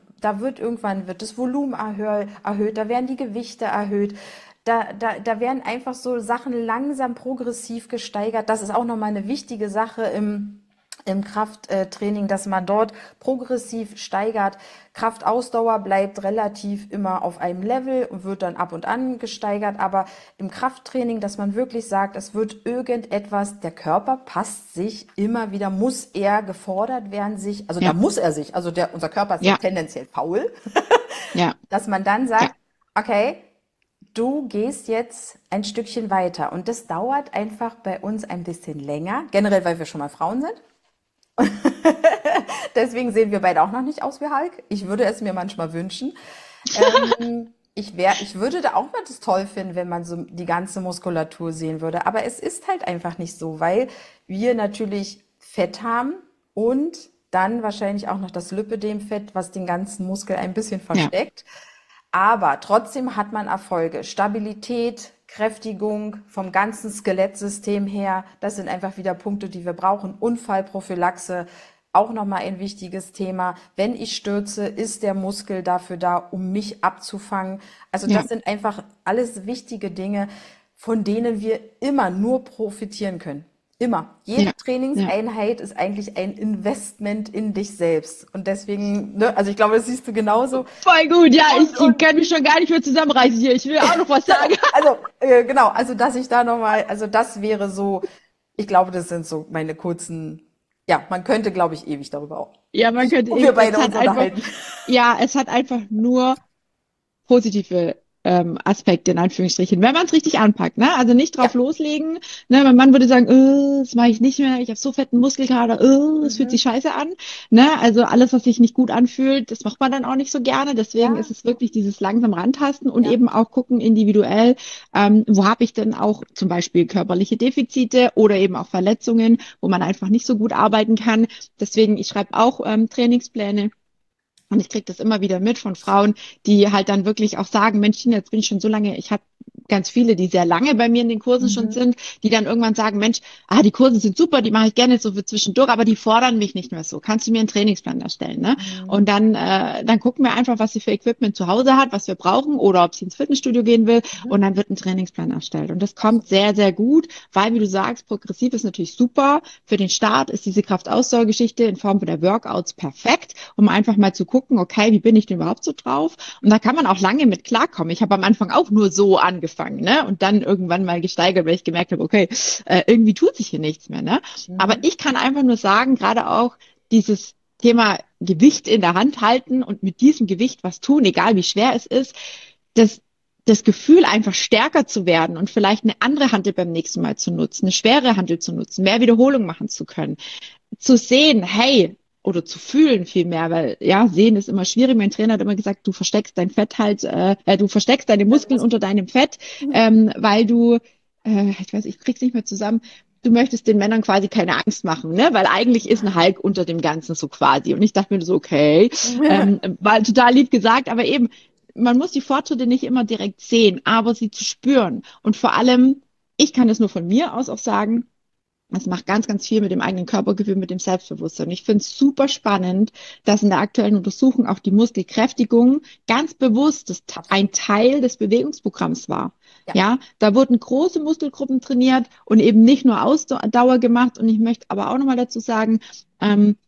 Wird das Volumen erhöht, da werden die Gewichte erhöht. Da werden einfach so Sachen langsam progressiv gesteigert. Das ist auch nochmal eine wichtige Sache im Krafttraining, dass man dort progressiv steigert. Kraftausdauer bleibt relativ immer auf einem Level und wird dann ab und an gesteigert. Aber im Krafttraining, dass man wirklich sagt, es wird irgendetwas, der Körper passt sich immer wieder, muss er gefordert werden, da Ja. muss er sich, also unser Körper ist ja Ja. tendenziell faul, Ja. dass man dann Ja. sagt, okay, du gehst jetzt ein Stückchen weiter. Und das dauert einfach bei uns ein bisschen länger. Generell, weil wir schon mal Frauen sind. Deswegen sehen wir beide auch noch nicht aus wie Hulk. Ich würde es mir manchmal wünschen. Ich würde da auch mal das toll finden, wenn man so die ganze Muskulatur sehen würde. Aber es ist halt einfach nicht so, weil wir natürlich Fett haben und dann wahrscheinlich auch noch das Lipödemfett, was den ganzen Muskel ein bisschen Ja. versteckt. Aber trotzdem hat man Erfolge. Stabilität, Kräftigung vom ganzen Skelettsystem her, das sind einfach wieder Punkte, die wir brauchen. Unfallprophylaxe, auch nochmal ein wichtiges Thema. Wenn ich stürze, ist der Muskel dafür da, um mich abzufangen. Also Ja. das sind einfach alles wichtige Dinge, von denen wir immer nur profitieren können. Immer. Jede Ja. Ja. Trainingseinheit ist eigentlich ein Investment in dich selbst. Und deswegen, ne, also ich glaube, das siehst du genauso. Voll gut. Ja, ich Und kann mich schon gar nicht mehr zusammenreißen hier. Ich will auch noch was sagen. also, genau, also dass ich da nochmal, also das wäre so, ich glaube, das sind so meine kurzen, ja, man könnte, glaube ich, ewig darüber auch. Ja, man könnte Und wir eben, beide uns unterhalten. es hat einfach nur positive Aspekte in Anführungsstrichen, wenn man es richtig anpackt, ne? Also nicht Ja. drauf loslegen, ne? Mein Mann würde sagen, das mache ich nicht mehr, ich habe so fetten Muskelkater, es fühlt sich Mhm. scheiße an, ne? Also alles, was sich nicht gut anfühlt, das macht man dann auch nicht so gerne. Deswegen ist Ja, es wirklich dieses langsam rantasten und ja. eben auch gucken individuell, wo habe ich denn auch zum Beispiel körperliche Defizite oder eben auch Verletzungen, wo man einfach nicht so gut arbeiten kann. Deswegen, ich schreibe auch Trainingspläne. Und ich kriege das immer wieder mit von Frauen, die halt dann wirklich auch sagen, Mensch, Tina, jetzt bin ich schon so lange, ich habe ganz viele, die sehr lange bei mir in den Kursen schon Mhm. sind, die dann irgendwann sagen, Mensch, die Kurse sind super, die mache ich gerne so für zwischendurch, aber die fordern mich nicht mehr so. Kannst du mir einen Trainingsplan erstellen, ne? Mhm. Und dann gucken wir einfach, was sie für Equipment zu Hause hat, was wir brauchen oder ob sie ins Fitnessstudio gehen will und Mhm. dann wird ein Trainingsplan erstellt. Und das kommt sehr, sehr gut, weil, wie du sagst, progressiv ist natürlich super. Für den Start ist diese Kraftausdauergeschichte in Form der Workouts perfekt, um einfach mal zu gucken, okay, wie bin ich denn überhaupt so drauf? Und da kann man auch lange mit klarkommen. Ich habe am Anfang auch nur so angefangen, ne? Und dann irgendwann mal gesteigert, weil ich gemerkt habe, okay, irgendwie tut sich hier nichts mehr, ne? Aber Mhm. ich kann einfach nur sagen, gerade auch dieses Thema Gewicht in der Hand halten und mit diesem Gewicht was tun, egal wie schwer es ist, das, das Gefühl, einfach stärker zu werden und vielleicht eine andere Hantel beim nächsten Mal zu nutzen, eine schwere Hantel zu nutzen, mehr Wiederholung machen zu können, zu sehen, hey, oder zu fühlen vielmehr, weil ja, sehen ist immer schwierig. Mein Trainer hat immer gesagt, du versteckst dein Fett halt, du versteckst deine Deine Muskeln unter Muskeln. deinem Fett, Mhm. weil ich weiß, ich krieg's nicht mehr zusammen, du möchtest den Männern quasi keine Angst machen, ne? Weil eigentlich ist ein Hulk unter dem Ganzen so quasi. Und ich dachte mir so, okay, war total lieb gesagt, aber eben, man muss die Fortschritte nicht immer direkt sehen, aber sie zu spüren. Und vor allem, ich kann es nur von mir aus auch sagen, es macht ganz, ganz viel mit dem eigenen Körpergefühl, mit dem Selbstbewusstsein. Ich finde es super spannend, dass in der aktuellen Untersuchung auch die Muskelkräftigung ganz bewusst ein Absolut. Teil des Bewegungsprogramms war. Ja. Ja, da wurden große Muskelgruppen trainiert und eben nicht nur Ausdauer gemacht. Und ich möchte aber auch nochmal dazu sagen, ähm,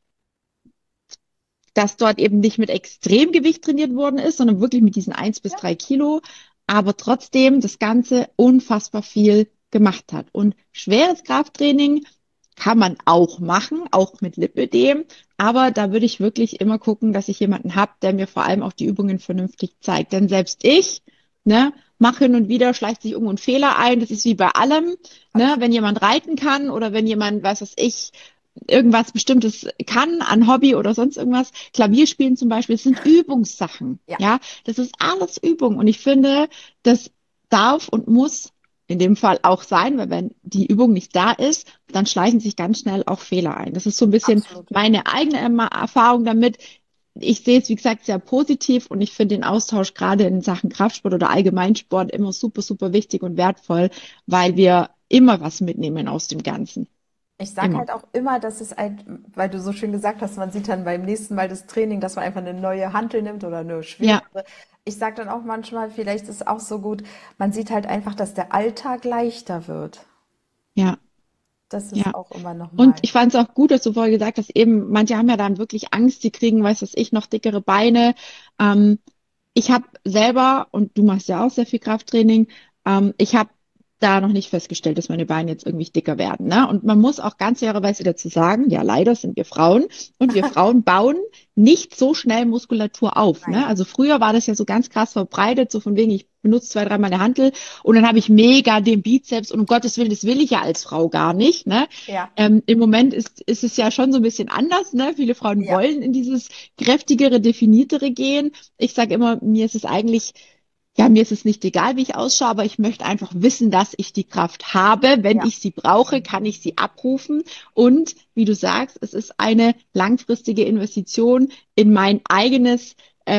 dass dort eben nicht mit Extremgewicht trainiert worden ist, sondern wirklich mit diesen 1 bis 3 Kilo, aber trotzdem das Ganze unfassbar viel gemacht hat. Und schweres Krafttraining kann man auch machen, auch mit Lipödem, aber da würde ich wirklich immer gucken, dass ich jemanden habe, der mir vor allem auch die Übungen vernünftig zeigt. Denn selbst ich, ne, mache hin und wieder, schleicht sich irgendwo ein Fehler ein. Das ist wie bei allem, ne, wenn jemand reiten kann oder wenn jemand, weiß was ich, irgendwas Bestimmtes kann, an Hobby oder sonst irgendwas. Klavierspielen zum Beispiel, das sind Übungssachen. Ja, Ja, das ist alles Übung. Und ich finde, das darf und muss in dem Fall auch sein, weil wenn die Übung nicht da ist, dann schleichen sich ganz schnell auch Fehler ein. Das ist so ein bisschen absolut. meine eigene Erfahrung damit. Ich sehe es, wie gesagt, sehr positiv und ich finde den Austausch gerade in Sachen Kraftsport oder Allgemeinsport immer super, super wichtig und wertvoll, weil wir immer was mitnehmen aus dem Ganzen. Ich sage Immer. halt auch immer, dass es halt, weil du so schön gesagt hast, man sieht dann beim nächsten Mal das Training, dass man einfach eine neue Hantel nimmt oder eine Ja, schwerere. Ich sage dann auch manchmal, vielleicht ist es auch so gut, man sieht halt einfach, dass der Alltag leichter wird. ja. Das ist Ja, auch immer und nochmal. ich fand es auch gut, dass du vorher gesagt hast, eben, manche haben ja dann wirklich Angst, die kriegen, weiß was ich, noch dickere Beine. Ähm, ich habe selber, und du machst ja auch sehr viel Krafttraining, ich habe da noch nicht festgestellt, dass meine Beine jetzt irgendwie dicker werden. Ne? Und man muss auch ganz fairerweise dazu sagen, ja, leider sind wir Frauen und wir Frauen bauen nicht so schnell Muskulatur auf. Ne? Nein. Also früher war das ja so ganz krass verbreitet, so von wegen, ich benutze 2, 3 Mal eine Hantel und dann habe ich mega den Bizeps und um Gottes Willen, das will ich ja als Frau gar nicht. Ne? Ja, Im Moment ist es ja schon so ein bisschen anders. Ne? Viele Frauen ja, wollen in dieses kräftigere, definiertere gehen. Ich sage immer, mir ist es eigentlich, ja, mir ist es nicht egal, wie ich ausschaue, aber ich möchte einfach wissen, dass ich die Kraft habe. Wenn ja, ich sie brauche, kann ich sie abrufen. Und wie du sagst, es ist eine langfristige Investition in mein eigenes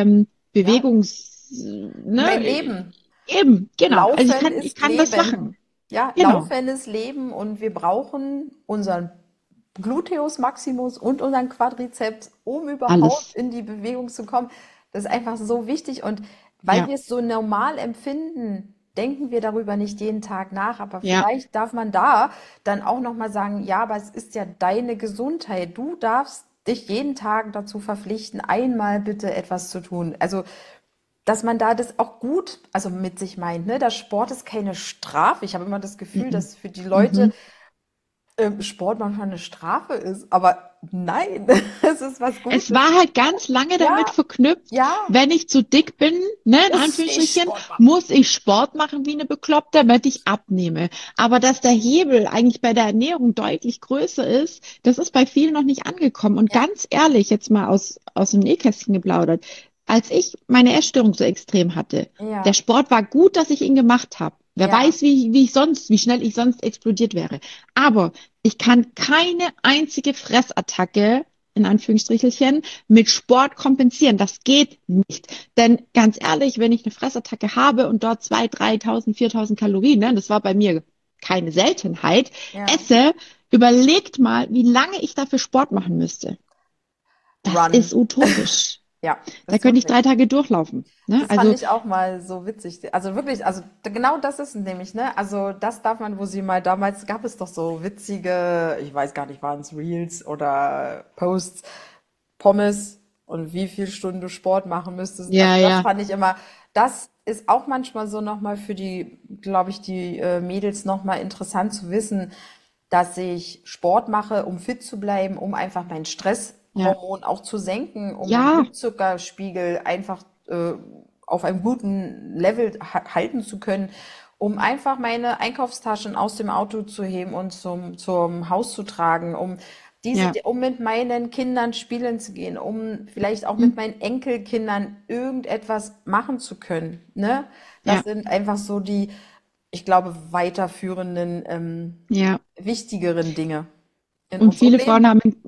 ja. Mein ne? Leben. Eben, genau. Also Laufen ich ist kann das Leben. machen. Ja, Genau. Laufen ist Leben und wir brauchen unseren Gluteus Maximus und unseren Quadrizeps, um überhaupt Alles. in die Bewegung zu kommen. Das ist einfach so wichtig und weil Ja, wir es so normal empfinden, denken wir darüber nicht jeden Tag nach, aber ja, vielleicht darf man da dann auch noch mal sagen, ja, aber es ist ja deine Gesundheit. Du darfst dich jeden Tag dazu verpflichten, einmal bitte etwas zu tun. Also dass man da das auch gut, also mit sich meint, ne? Der Sport ist keine Strafe. Ich habe immer das Gefühl, mhm. dass für die Leute Mhm. Sport manchmal eine Strafe ist. Aber nein, es ist was Es Gutes. war halt ganz lange damit Ja, verknüpft, ja, wenn ich zu dick bin, ne, in muss ich Anführungsstrichen, Sport machen. muss ich Sport machen wie eine Bekloppte, damit ich abnehme. Aber dass der Hebel eigentlich bei der Ernährung deutlich größer ist, das ist bei vielen noch nicht angekommen. Und Ja, ganz ehrlich, jetzt mal aus dem Nähkästchen geplaudert, als ich meine Essstörung so extrem hatte, der ja, Sport war gut, dass ich ihn gemacht habe. Wer ja, weiß, wie schnell ich sonst explodiert wäre. Aber ich kann keine einzige Fressattacke in Anführungsstrichelchen, mit Sport kompensieren. Das geht nicht. Denn ganz ehrlich, wenn ich eine Fressattacke habe und dort 2.000, 3.000, 4.000 Kalorien, ne, das war bei mir keine Seltenheit, ja. esse, überlegt mal, wie lange ich dafür Sport machen müsste. Das ist Run. utopisch. Ja, Da ist könnte ich wirklich. 3 Tage durchlaufen. Ne? Das fand Also, ich auch mal so witzig. Also wirklich, also genau das ist es nämlich, ne? Also das darf man, wo sie mal damals gab es doch so witzige, ich weiß gar nicht, waren es Reels oder Posts, Pommes und wie viel Stunden du Sport machen müsstest. Also ja, das ja, fand ich immer, das ist auch manchmal so nochmal für die, glaube ich, die Mädels nochmal interessant zu wissen, dass ich Sport mache, um fit zu bleiben, um einfach mein ja, Stresshormon auch zu senken, um meinen ja, Blutzuckerspiegel einfach auf einem guten Level halten zu können, um einfach meine Einkaufstaschen aus dem Auto zu heben und zum Haus zu tragen, ja. um mit meinen Kindern spielen zu gehen, um vielleicht auch Hm, mit meinen Enkelkindern irgendetwas machen zu können, ne? Das ja, sind einfach so die, ich glaube, weiterführenden, ja. wichtigeren Dinge in Und unserem Leben.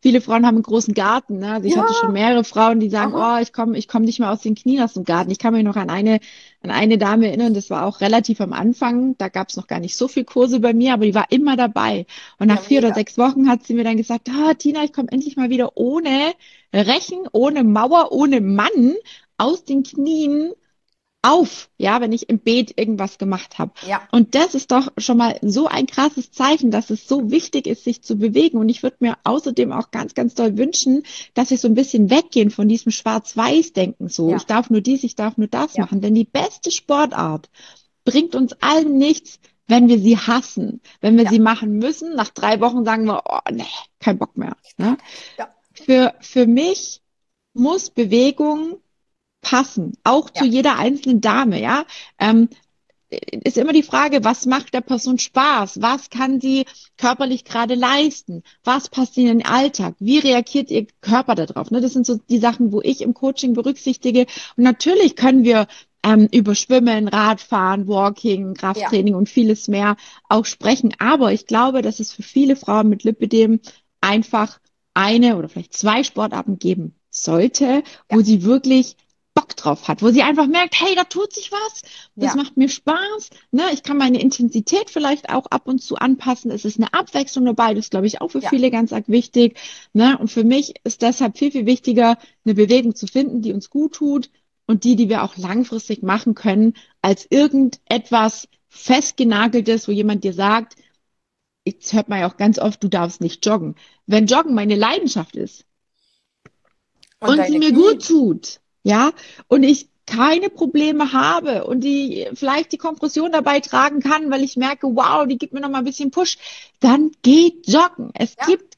viele Frauen haben einen großen Garten, ne? Also ich Ja, hatte schon mehrere Frauen, die sagen, aha. oh, ich komm nicht mehr aus den Knien aus dem Garten. Ich kann mich noch an eine Dame erinnern, das war auch relativ am Anfang. Da gab es noch gar nicht so viel Kurse bei mir, aber die war immer dabei. Und nach Ja, 4 oder mega. 6 Wochen hat sie mir dann gesagt, ah, Tina, ich komme endlich mal wieder ohne Rechen, ohne Mauer, ohne Mann aus den Knien auf, ja, wenn ich im Beet irgendwas gemacht habe. Ja, Und das ist doch schon mal so ein krasses Zeichen, dass es so wichtig ist, sich zu bewegen. Und ich würde mir außerdem auch ganz, ganz doll wünschen, dass wir so ein bisschen weggehen von diesem Schwarz-Weiß-Denken. So, ich ja, darf nur dies, ich darf nur das ja, machen. Denn die beste Sportart bringt uns allen nichts, wenn wir sie hassen, wenn wir ja, sie machen müssen. Nach 3 Wochen sagen wir, oh, nee, kein Bock mehr. Ne? ja, Für mich muss Bewegung passen, auch zu ja, jeder einzelnen Dame, ja. Ähm, ist immer die Frage, was macht der Person Spaß? Was kann sie körperlich gerade leisten? Was passt in den Alltag? Wie reagiert ihr Körper darauf? Ne, das sind so die Sachen, wo ich im Coaching berücksichtige. Und natürlich können wir über Schwimmen, Radfahren, Walking, ja, Krafttraining und vieles mehr auch sprechen. Aber ich glaube, dass es für viele Frauen mit Lipödem einfach eine oder vielleicht 2 Sportarten geben sollte, wo ja, sie wirklich Bock drauf hat, wo sie einfach merkt, hey, da tut sich was, das ja, macht mir Spaß, ne? Ich kann meine Intensität vielleicht auch ab und zu anpassen. Es ist eine Abwechslung dabei, das ist, glaube ich, auch für ja. viele ganz arg wichtig, ne? Und für mich ist deshalb viel, viel wichtiger, eine Bewegung zu finden, die uns gut tut und die wir auch langfristig machen können, als irgendetwas festgenageltes, wo jemand dir sagt, jetzt hört man ja auch ganz oft, du darfst nicht joggen. Wenn Joggen meine Leidenschaft ist, Und und sie deine mir gut Knie? tut, ja, und ich keine Probleme habe und die vielleicht die Kompression dabei tragen kann, weil ich merke, wow, die gibt mir noch mal ein bisschen Push, dann geht joggen. Es Ja, gibt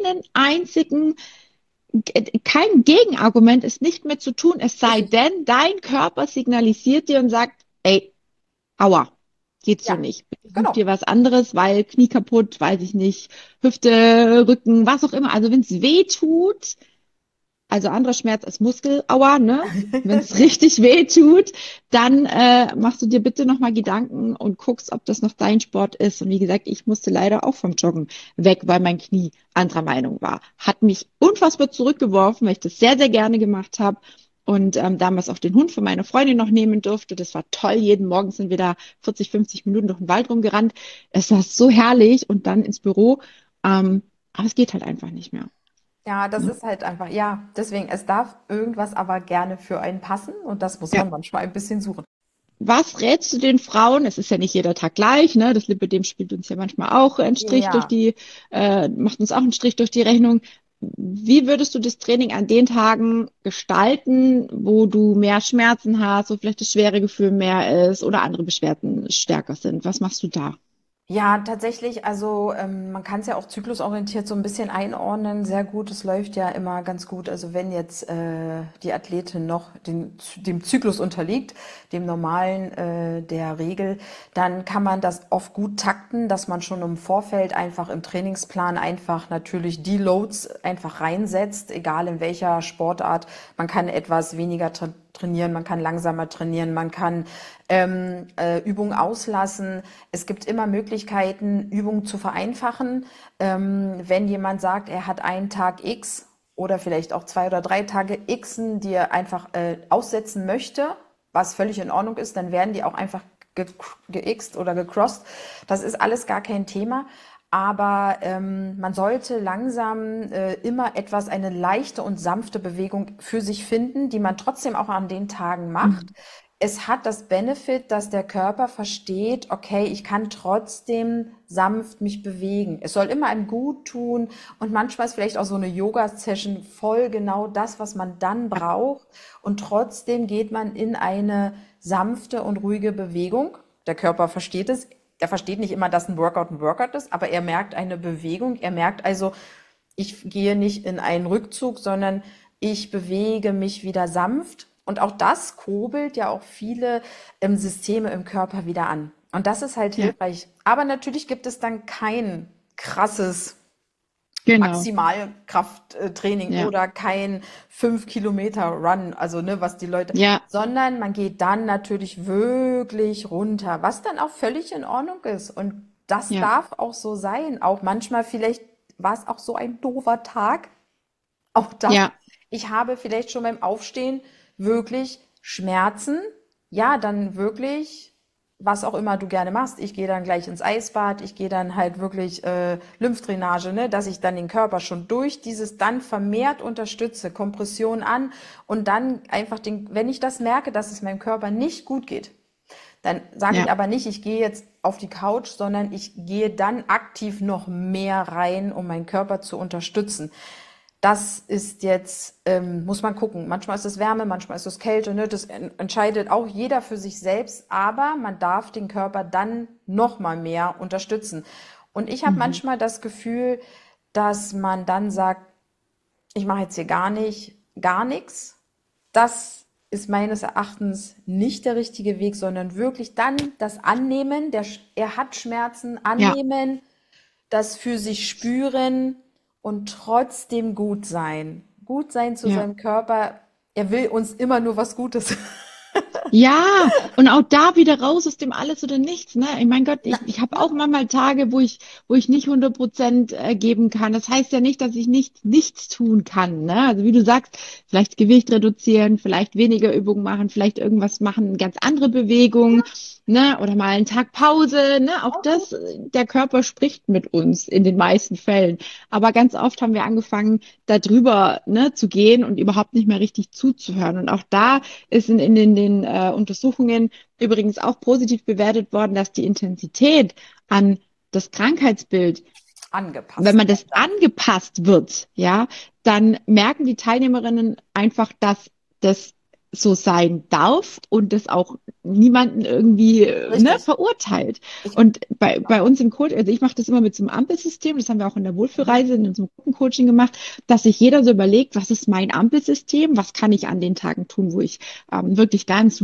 kein Gegenargument, es nicht mehr zu tun, es sei richtig. denn, dein Körper signalisiert dir und sagt, ey, aua, geht so Ja, nicht. Such genau. dir was anderes, weil Knie kaputt, weiß ich nicht, Hüfte, Rücken, was auch immer. Also wenn es weh tut, also anderer Schmerz als Muskelaua, ne? Wenn es richtig weh tut, dann machst du dir bitte nochmal Gedanken und guckst, ob das noch dein Sport ist. Und wie gesagt, ich musste leider auch vom Joggen weg, weil mein Knie anderer Meinung war. Hat mich unfassbar zurückgeworfen, weil ich das sehr, sehr gerne gemacht habe. Und damals auch den Hund von meiner Freundin noch nehmen durfte. Das war toll. Jeden Morgen sind wir da 40, 50 Minuten durch den Wald rumgerannt. Es war so herrlich und dann ins Büro. Aber es geht halt einfach nicht mehr. Ja, das Ne? ist halt einfach, ja, deswegen, es darf irgendwas aber gerne für einen passen und das muss Ja. man manchmal ein bisschen suchen. Was rätst du den Frauen? Es ist ja nicht jeder Tag gleich, ne? Das Lipödem spielt uns ja manchmal auch einen Strich durch Ja. die, macht uns auch einen Strich durch die Rechnung. Wie würdest du das Training an den Tagen gestalten, wo du mehr Schmerzen hast, wo vielleicht das schwere Gefühl mehr ist oder andere Beschwerden stärker sind? Was machst du da? Ja, tatsächlich, also man kann es ja auch zyklusorientiert so ein bisschen einordnen. Sehr gut, es läuft ja immer ganz gut. Also wenn jetzt die Athletin noch dem Zyklus unterliegt, dem normalen der Regel, dann kann man das oft gut takten, dass man schon im Vorfeld einfach im Trainingsplan einfach natürlich die Loads einfach reinsetzt, egal in welcher Sportart. Man kann etwas weniger trainieren, man kann langsamer trainieren, man kann Übungen auslassen. Es gibt immer Möglichkeiten, Übungen zu vereinfachen. Wenn jemand sagt, er hat einen Tag X oder vielleicht auch 2 oder 3 Tage Xen, die er einfach aussetzen möchte, was völlig in Ordnung ist, dann werden die auch einfach geixt oder gecrossed. Das ist alles gar kein Thema. Aber man sollte langsam immer etwas, eine leichte und sanfte Bewegung für sich finden, die man trotzdem auch an den Tagen macht. Mhm. Es hat das Benefit, dass der Körper versteht, okay, ich kann trotzdem sanft mich bewegen. Es soll immer einem gut tun und manchmal ist vielleicht auch so eine Yoga-Session voll genau das, was man dann Ja, braucht und trotzdem geht man in eine sanfte und ruhige Bewegung. Der Körper versteht es. Er versteht nicht immer, dass ein Workout ist, aber er merkt eine Bewegung. Er merkt also, ich gehe nicht in einen Rückzug, sondern ich bewege mich wieder sanft. Und auch das kurbelt ja auch viele Systeme im Körper wieder an. Und das ist halt ja, hilfreich. Aber natürlich gibt es dann kein krasses genau. Maximalkrafttraining Ja, oder kein 5 Kilometer Run, also ne, was die Leute, ja, sondern man geht dann natürlich wirklich runter, was dann auch völlig in Ordnung ist. Und das ja, darf auch so sein. Auch manchmal vielleicht war es auch so ein doofer Tag. Auch das. Ja, Ich habe vielleicht schon beim Aufstehen wirklich Schmerzen. Ja, dann wirklich, was auch immer du gerne machst. Ich gehe dann gleich ins Eisbad. Ich gehe dann halt wirklich Lymphdrainage, ne, dass ich dann den Körper schon durch dieses dann vermehrt unterstütze, Kompression an und dann einfach wenn ich das merke, dass es meinem Körper nicht gut geht, dann sage ich ja, aber nicht, ich gehe jetzt auf die Couch, sondern ich gehe dann aktiv noch mehr rein, um meinen Körper zu unterstützen. Das ist jetzt, muss man gucken. Manchmal ist es Wärme, manchmal ist es Kälte, ne? Das entscheidet auch jeder für sich selbst, aber man darf den Körper dann noch mal mehr unterstützen. Und ich habe mhm. manchmal das Gefühl, dass man dann sagt, ich mache jetzt hier gar nichts. Das ist meines Erachtens nicht der richtige Weg, sondern wirklich dann das Annehmen, er hat Schmerzen, Ja, annehmen, das für sich spüren und trotzdem gut sein. Gut sein zu ja. seinem Körper. Er will uns immer nur was Gutes. Ja, und auch da wieder raus aus dem Alles oder Nichts, ne? Ich mein Gott, Na, ich habe ja, auch manchmal Tage, wo ich nicht 100% geben kann. Das heißt ja nicht, dass ich nichts tun kann, ne? Also wie du sagst, vielleicht Gewicht reduzieren, vielleicht weniger Übungen machen, vielleicht irgendwas machen, eine ganz andere Bewegung, ne? Oder mal einen Tag Pause, ne? Auch okay. das, der Körper spricht mit uns in den meisten Fällen. Aber ganz oft haben wir angefangen, da drüber, ne, zu gehen und überhaupt nicht mehr richtig zuzuhören. Und auch da ist in den Untersuchungen übrigens auch positiv bewertet worden, dass die Intensität an das Krankheitsbild, wenn Angepasst man das werden darf. angepasst wird, ja, dann merken die Teilnehmerinnen einfach, dass das so sein darf und das auch niemanden irgendwie ne, Richtig. verurteilt. Ich, Und bei uns im Coach, also ich mache das immer mit so einem Ampelsystem, das haben wir auch in der mhm. Wohlfühlreise, in so einem Gruppencoaching gemacht, dass sich jeder so überlegt, was ist mein Ampelsystem, was kann ich an den Tagen tun, wo ich wirklich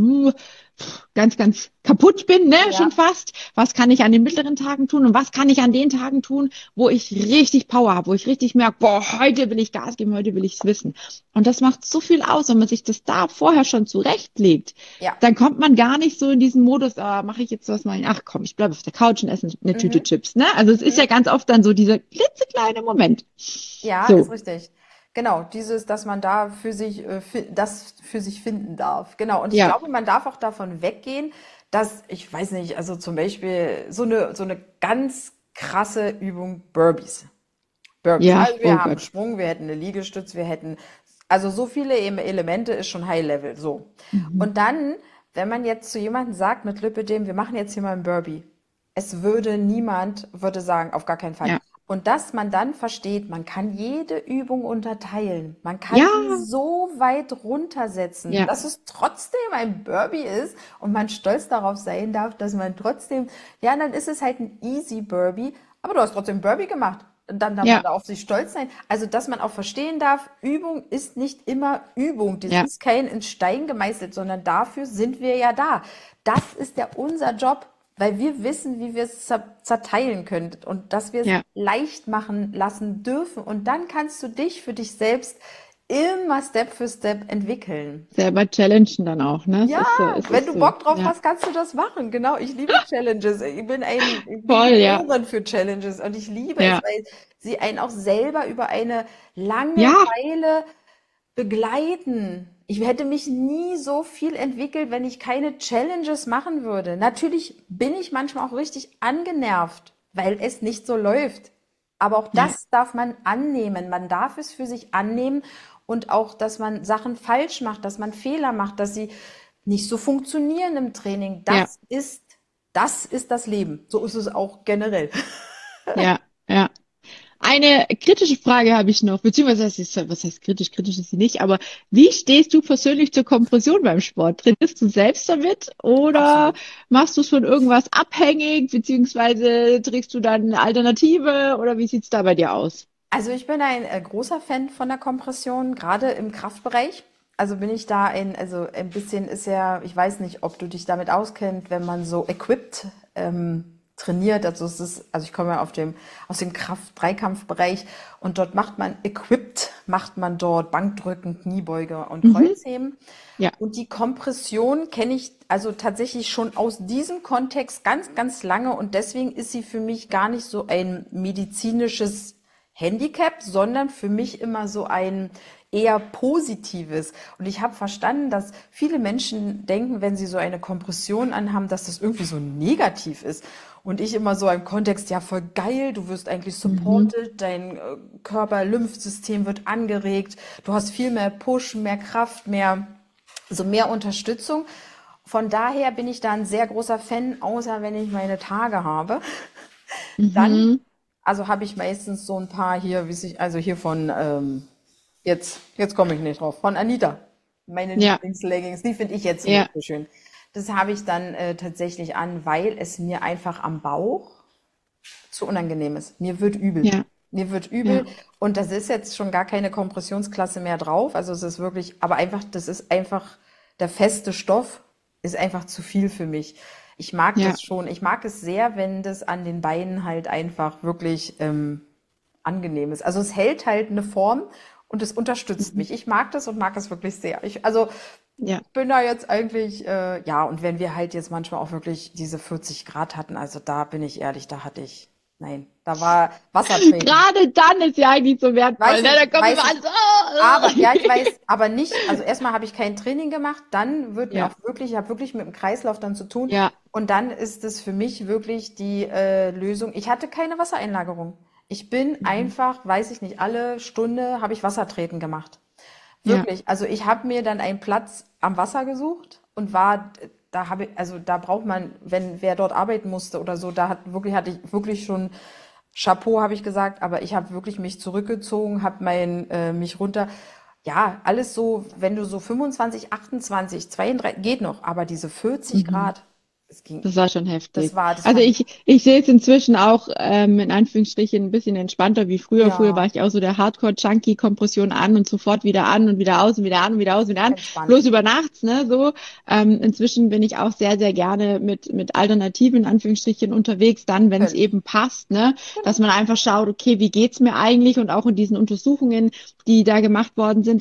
ganz kaputt bin, ne, schon Ja. fast. Was kann ich an den mittleren Tagen tun und was kann ich an den Tagen tun, wo ich richtig Power habe, wo ich richtig merke, boah, heute will ich Gas geben, heute will ich es wissen. Und das macht so viel aus, wenn man sich das da vorher schon zurechtlegt. Ja. Dann kommt man gar nicht so in diesen Modus, mache ich jetzt was mal, ach komm, ich bleibe auf der Couch und esse eine Tüte Mhm. Chips. Ne? Also es ist ja Mhm. ganz oft dann so dieser klitzekleine Moment. Ja, ist So, richtig. Genau, dieses, dass man da das für sich finden darf. Genau. Und ich ja, glaube, man darf auch davon weggehen, dass, ich weiß nicht, also zum Beispiel so eine ganz krasse Übung Burpees. Burpees. ja, Also wir oh haben Gott. Sprung, wir hätten eine Liegestütz, wir hätten, also so viele Elemente ist schon High Level, so. Mhm. Und dann, wenn man jetzt zu jemandem sagt mit Lipidem, wir machen jetzt hier mal ein Burpee, niemand würde sagen, auf gar keinen Fall. Ja, Und dass man dann versteht, man kann jede Übung unterteilen. Man ja, kann sie so weit runtersetzen, ja, dass es trotzdem ein Burpee ist und man stolz darauf sein darf, dass man trotzdem, ja, dann ist es halt ein easy Burpee, aber du hast trotzdem Burpee gemacht. Dann darf man ja, da auf sich stolz sein. Also, dass man auch verstehen darf, Übung ist nicht immer Übung. Das ja, ist kein in Stein gemeißelt, sondern dafür sind wir ja da. Das ist ja unser Job, weil wir wissen, wie wir es zerteilen können und dass wir es ja. leicht machen lassen dürfen. Und dann kannst du dich für dich selbst immer Step für Step entwickeln. Selber challengen dann auch, ne? Ja, Es wenn ist du so, Bock drauf ja. hast, kannst du das machen. Genau, ich liebe Challenges. Ich bin Voll, ja, geboren für Challenges und ich liebe es, ja, weil sie einen auch selber über eine lange ja, Weile begleiten. Ich hätte mich nie so viel entwickelt, wenn ich keine Challenges machen würde. Natürlich bin ich manchmal auch richtig angenervt, weil es nicht so läuft. Aber auch ja, das darf man annehmen. Man darf es für sich annehmen und auch, dass man Sachen falsch macht, dass man Fehler macht, dass sie nicht so funktionieren im Training. ja, Das ist das Leben. So ist es auch generell. ja, ja. Eine kritische Frage habe ich noch, beziehungsweise was heißt kritisch? Kritisch ist sie nicht, aber wie stehst du persönlich zur Kompression beim Sport? Trainierst du selbst damit oder Absolut. machst du es von irgendwas abhängig, beziehungsweise trägst du dann eine Alternative oder wie sieht's da bei dir aus? Also ich bin ein großer Fan von der Kompression, gerade im Kraftbereich. Also bin ich da also ein bisschen ist ja, ich weiß nicht, ob du dich damit auskennst, wenn man so equipped trainiert. Also ich komme ja aus dem Kraft-Dreikampfbereich und dort macht man dort Bankdrücken, Kniebeuge und Mhm. Kreuzheben. Ja, Und die Kompression kenne ich also tatsächlich schon aus diesem Kontext ganz, ganz lange und deswegen ist sie für mich gar nicht so ein medizinisches Handicap, sondern für mich immer so ein eher positives. Und ich habe verstanden, dass viele Menschen denken, wenn sie so eine Kompression anhaben, dass das irgendwie so negativ ist. Und ich immer so im Kontext, ja, voll geil, du wirst eigentlich Mhm. supported, dein Körper-Lymphsystem wird angeregt, du hast viel mehr Push, mehr Kraft, mehr Unterstützung. Von daher bin ich da ein sehr großer Fan, außer wenn ich meine Tage habe. Dann, Mhm. also habe ich meistens so ein paar hier, also hier von, jetzt komme ich nicht drauf, von Anita. Meine Ja, Lieblingsleggings, die finde ich jetzt zum ja, Beispiel schön. Das habe ich dann tatsächlich an, weil es mir einfach am Bauch zu unangenehm ist. Mir wird übel. ja, Mir wird ja, übel und das ist jetzt schon gar keine Kompressionsklasse mehr drauf. Also es ist wirklich, aber einfach, das ist einfach, der feste Stoff ist einfach zu viel für mich. Ich mag ja. das schon. Ich mag es sehr, wenn das an den Beinen halt einfach wirklich angenehm ist. Also es hält halt eine Form und es unterstützt Mhm. mich. Ich mag das und mag es wirklich sehr. Also Ja. bin da jetzt eigentlich, ja, und wenn wir halt jetzt manchmal auch wirklich diese 40 Grad hatten, also da bin ich ehrlich, nein, da war Wassertreten. Gerade dann ist ja eigentlich so wertvoll, ne? Da kommen immer Weiß ich, alles. aber, ja, ich Oh, weiß, aber nicht, also erstmal habe ich kein Training gemacht, dann wird mir ja, auch wirklich, ich habe wirklich mit dem Kreislauf dann zu tun ja. und dann ist es für mich wirklich die Lösung. Ich hatte keine Wassereinlagerung. Ich bin Mhm. einfach, weiß ich nicht, alle Stunde habe ich Wassertreten gemacht. Ja, Wirklich. Also ich habe mir dann einen Platz am Wasser gesucht und war, also da braucht man, wenn wer dort arbeiten musste oder so, hatte ich wirklich schon Chapeau, habe ich gesagt, aber ich habe wirklich mich zurückgezogen, habe mich runter. Ja, alles so, wenn du so 25, 28, 32, geht noch, aber diese 40 mhm. Grad, es ging, Das war schon heftig. das Also fand ich, ich sehe es inzwischen auch in Anführungsstrichen ein bisschen entspannter wie früher. Früher war ja, ich auch so der Hardcore-Junkie, Kompression an und sofort wieder an und wieder aus und wieder an und wieder aus und wieder an. entspannt. Bloß über nachts, ne, so. Inzwischen bin ich auch sehr, sehr gerne mit Alternativen in Anführungsstrichen unterwegs, dann, wenn es Völlig. eben passt, ne, dass Genau. man einfach schaut, okay, wie geht's mir eigentlich? Und auch in diesen Untersuchungen, die da gemacht worden sind,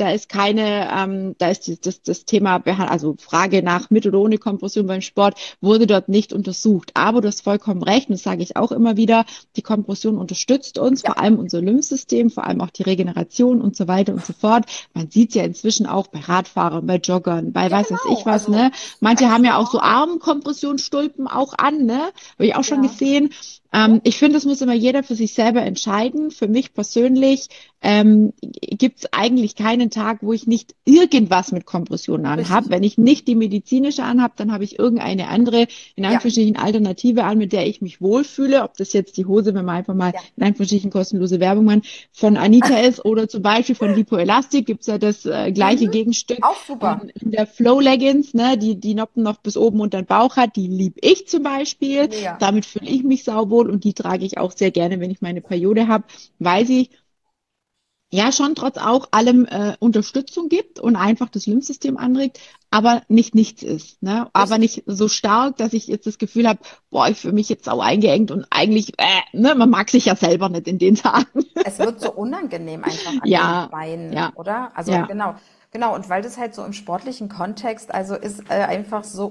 da ist das Thema, also Frage nach mit oder ohne Kompression beim Sport wurde dort nicht untersucht. Aber du hast vollkommen recht, und das sage ich auch immer wieder, die Kompression unterstützt uns, Ja, vor allem unser Lymphsystem, vor allem auch die Regeneration und so weiter und so fort. Man sieht es ja inzwischen auch bei Radfahrern, bei Joggern, bei ja, weiß was genau. ich was, Also ne? ist Manche eigentlich haben ja auch so normal. Armkompressionsstulpen auch an, ne? Habe ich auch schon Ja. gesehen. Ja. Ich finde, das muss immer jeder für sich selber entscheiden. Für mich persönlich gibt es eigentlich keinen Tag, wo ich nicht irgendwas mit Kompression anhabe. Richtig. Wenn ich nicht die medizinische anhabe, dann habe ich irgendeine andere, in Ja, Anführungsstrichen, Alternative an, mit der ich mich wohlfühle. Ob das jetzt die Hose, wenn man einfach mal ja, in Anführungsstrichen kostenlose Werbung machen, von Anita ist oder zum Beispiel von Lipoelastic, gibt's ja das gleiche mhm. Gegenstück Auch super. in der Flow Leggings, ne, die Noppen noch bis oben unter den Bauch hat. Die liebe ich zum Beispiel. Mega. Damit fühle ich mich sauwohl und die trage ich auch sehr gerne, wenn ich meine Periode habe, weil sie ja schon trotz auch allem Unterstützung gibt und einfach das Lymphsystem anregt, aber nicht nichts ist, ne? Aber Richtig. nicht so stark, dass ich jetzt das Gefühl habe, boah, ich fühle mich jetzt sau eingeengt und eigentlich, ne, man mag sich ja selber nicht in den Tagen. Es wird so unangenehm einfach an den Ja, Beinen, ja, oder? Also ja. genau, genau. Und weil das halt so im sportlichen Kontext, also ist einfach so,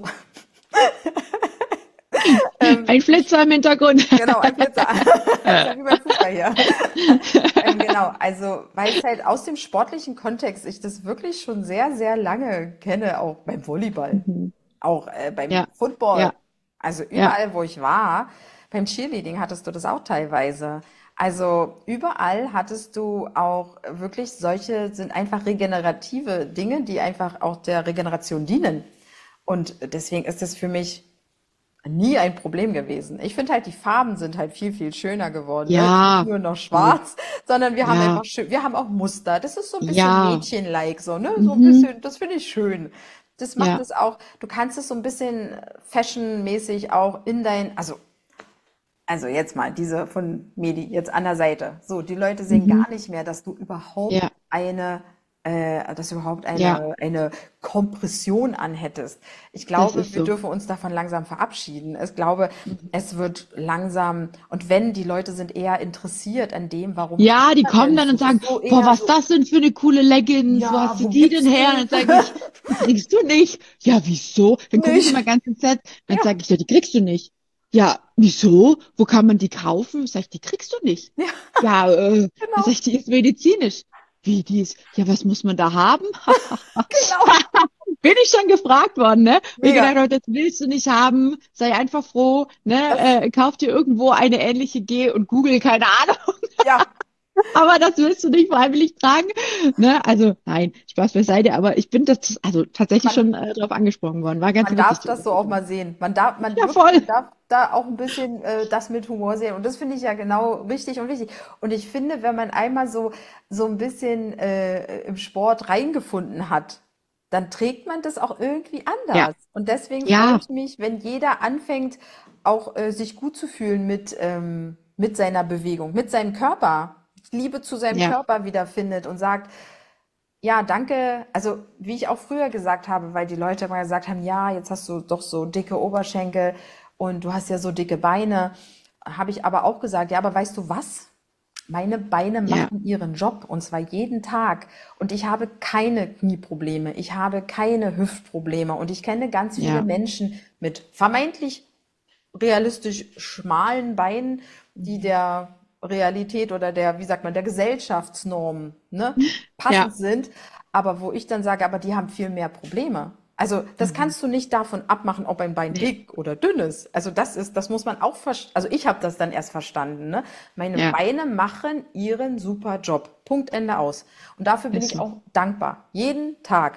Ein ich Flitzer im Hintergrund. genau, ein Flitzer. Ist ja wie beim Fußball hier. Genau, also weil es halt aus dem sportlichen Kontext ich das wirklich schon sehr, sehr lange kenne, auch beim Volleyball, Mhm. auch beim Ja, Football, ja, also ja, überall, wo ich war. Beim Cheerleading hattest du das auch teilweise. Also überall hattest du auch wirklich sind einfach regenerative Dinge, die einfach auch der Regeneration dienen. Und deswegen ist das für mich nie ein Problem gewesen. Ich finde halt, die Farben sind halt viel, viel schöner geworden. Ne? Es ist nicht ja, nur noch du, schwarz, sondern wir haben ja, einfach schön, wir haben auch Muster. Das ist so ein bisschen ja, Mädchen-like, so, ne? So ein mhm, bisschen, das finde ich schön. Das macht ja, es auch, du kannst es so ein bisschen fashionmäßig auch also jetzt mal diese von Medi, jetzt an der Seite. So, die Leute sehen mhm, gar nicht mehr, dass du überhaupt ja, ja, eine Kompression anhättest. Ich das glaube, ist wir so. dürfen uns davon langsam verabschieden. Ich glaube, Mhm. es wird langsam, und wenn die Leute sind eher interessiert an dem, warum trägt Ja, die man kommen denn dann und so? sagen, So boah, eher was so, das denn für eine coole Leggings? Wo ja, hast du wo die denn gibt's her? die? Dann sage ich, die kriegst du nicht. Ja, wieso? Dann gucken die Nicht. mal ganz entsetzt. Dann Ja, sage ich, ja, die kriegst du nicht. ja, wieso? Wo kann man die kaufen? Sag ich, die kriegst du nicht. Ja, Ja, genau, sag ich, die ist medizinisch. Wie die ist? Ja, was muss man da haben? genau. Bin ich schon gefragt worden, ne? Wie gedacht, Mega. habe, das willst du nicht haben, sei einfach froh, Das, ne? Kauf dir irgendwo eine ähnliche G und Google, keine Ahnung. ja, Aber das willst du nicht freiwillig tragen, ne? Also nein, Spaß beiseite, aber ich bin das also tatsächlich man, schon drauf angesprochen worden. War ganz man witzig, darf das das so auch Interview. mal sehen. Ja, voll. Man darf da auch ein bisschen das mit Humor sehen. Und das finde ich ja genau richtig und wichtig. Und ich finde, wenn man einmal so ein bisschen im Sport reingefunden hat, dann trägt man das auch irgendwie Ja, anders. Und deswegen freue ja, ich mich, wenn jeder anfängt, auch sich gut zu fühlen mit seiner Bewegung, mit seinem Körper, Liebe zu seinem ja, Körper wiederfindet und sagt, ja, danke. Also, wie ich auch früher gesagt habe, weil die Leute mal gesagt haben, ja, jetzt hast du doch so dicke Oberschenkel und du hast ja so dicke Beine, habe ich aber auch gesagt, ja, aber weißt du was? Meine Beine ja, machen ihren Job und zwar jeden Tag. Und ich habe keine Knieprobleme, ich habe keine Hüftprobleme und ich kenne ganz viele ja. Menschen mit vermeintlich realistisch schmalen Beinen, die Mhm. der Realität oder der, wie sagt man, der Gesellschaftsnorm, ne, Ja. passend sind, aber wo ich dann sage, aber die haben viel mehr Probleme. Also, das Mhm. kannst du nicht davon abmachen, ob ein Bein Nee, dick oder dünn ist. Also, das muss man auch verstehen. Also, ich habe das dann erst verstanden, ne? Meine ja, Beine machen ihren super Job. Punkt, Ende aus. Und dafür bin ist ich so. auch dankbar. Jeden Tag.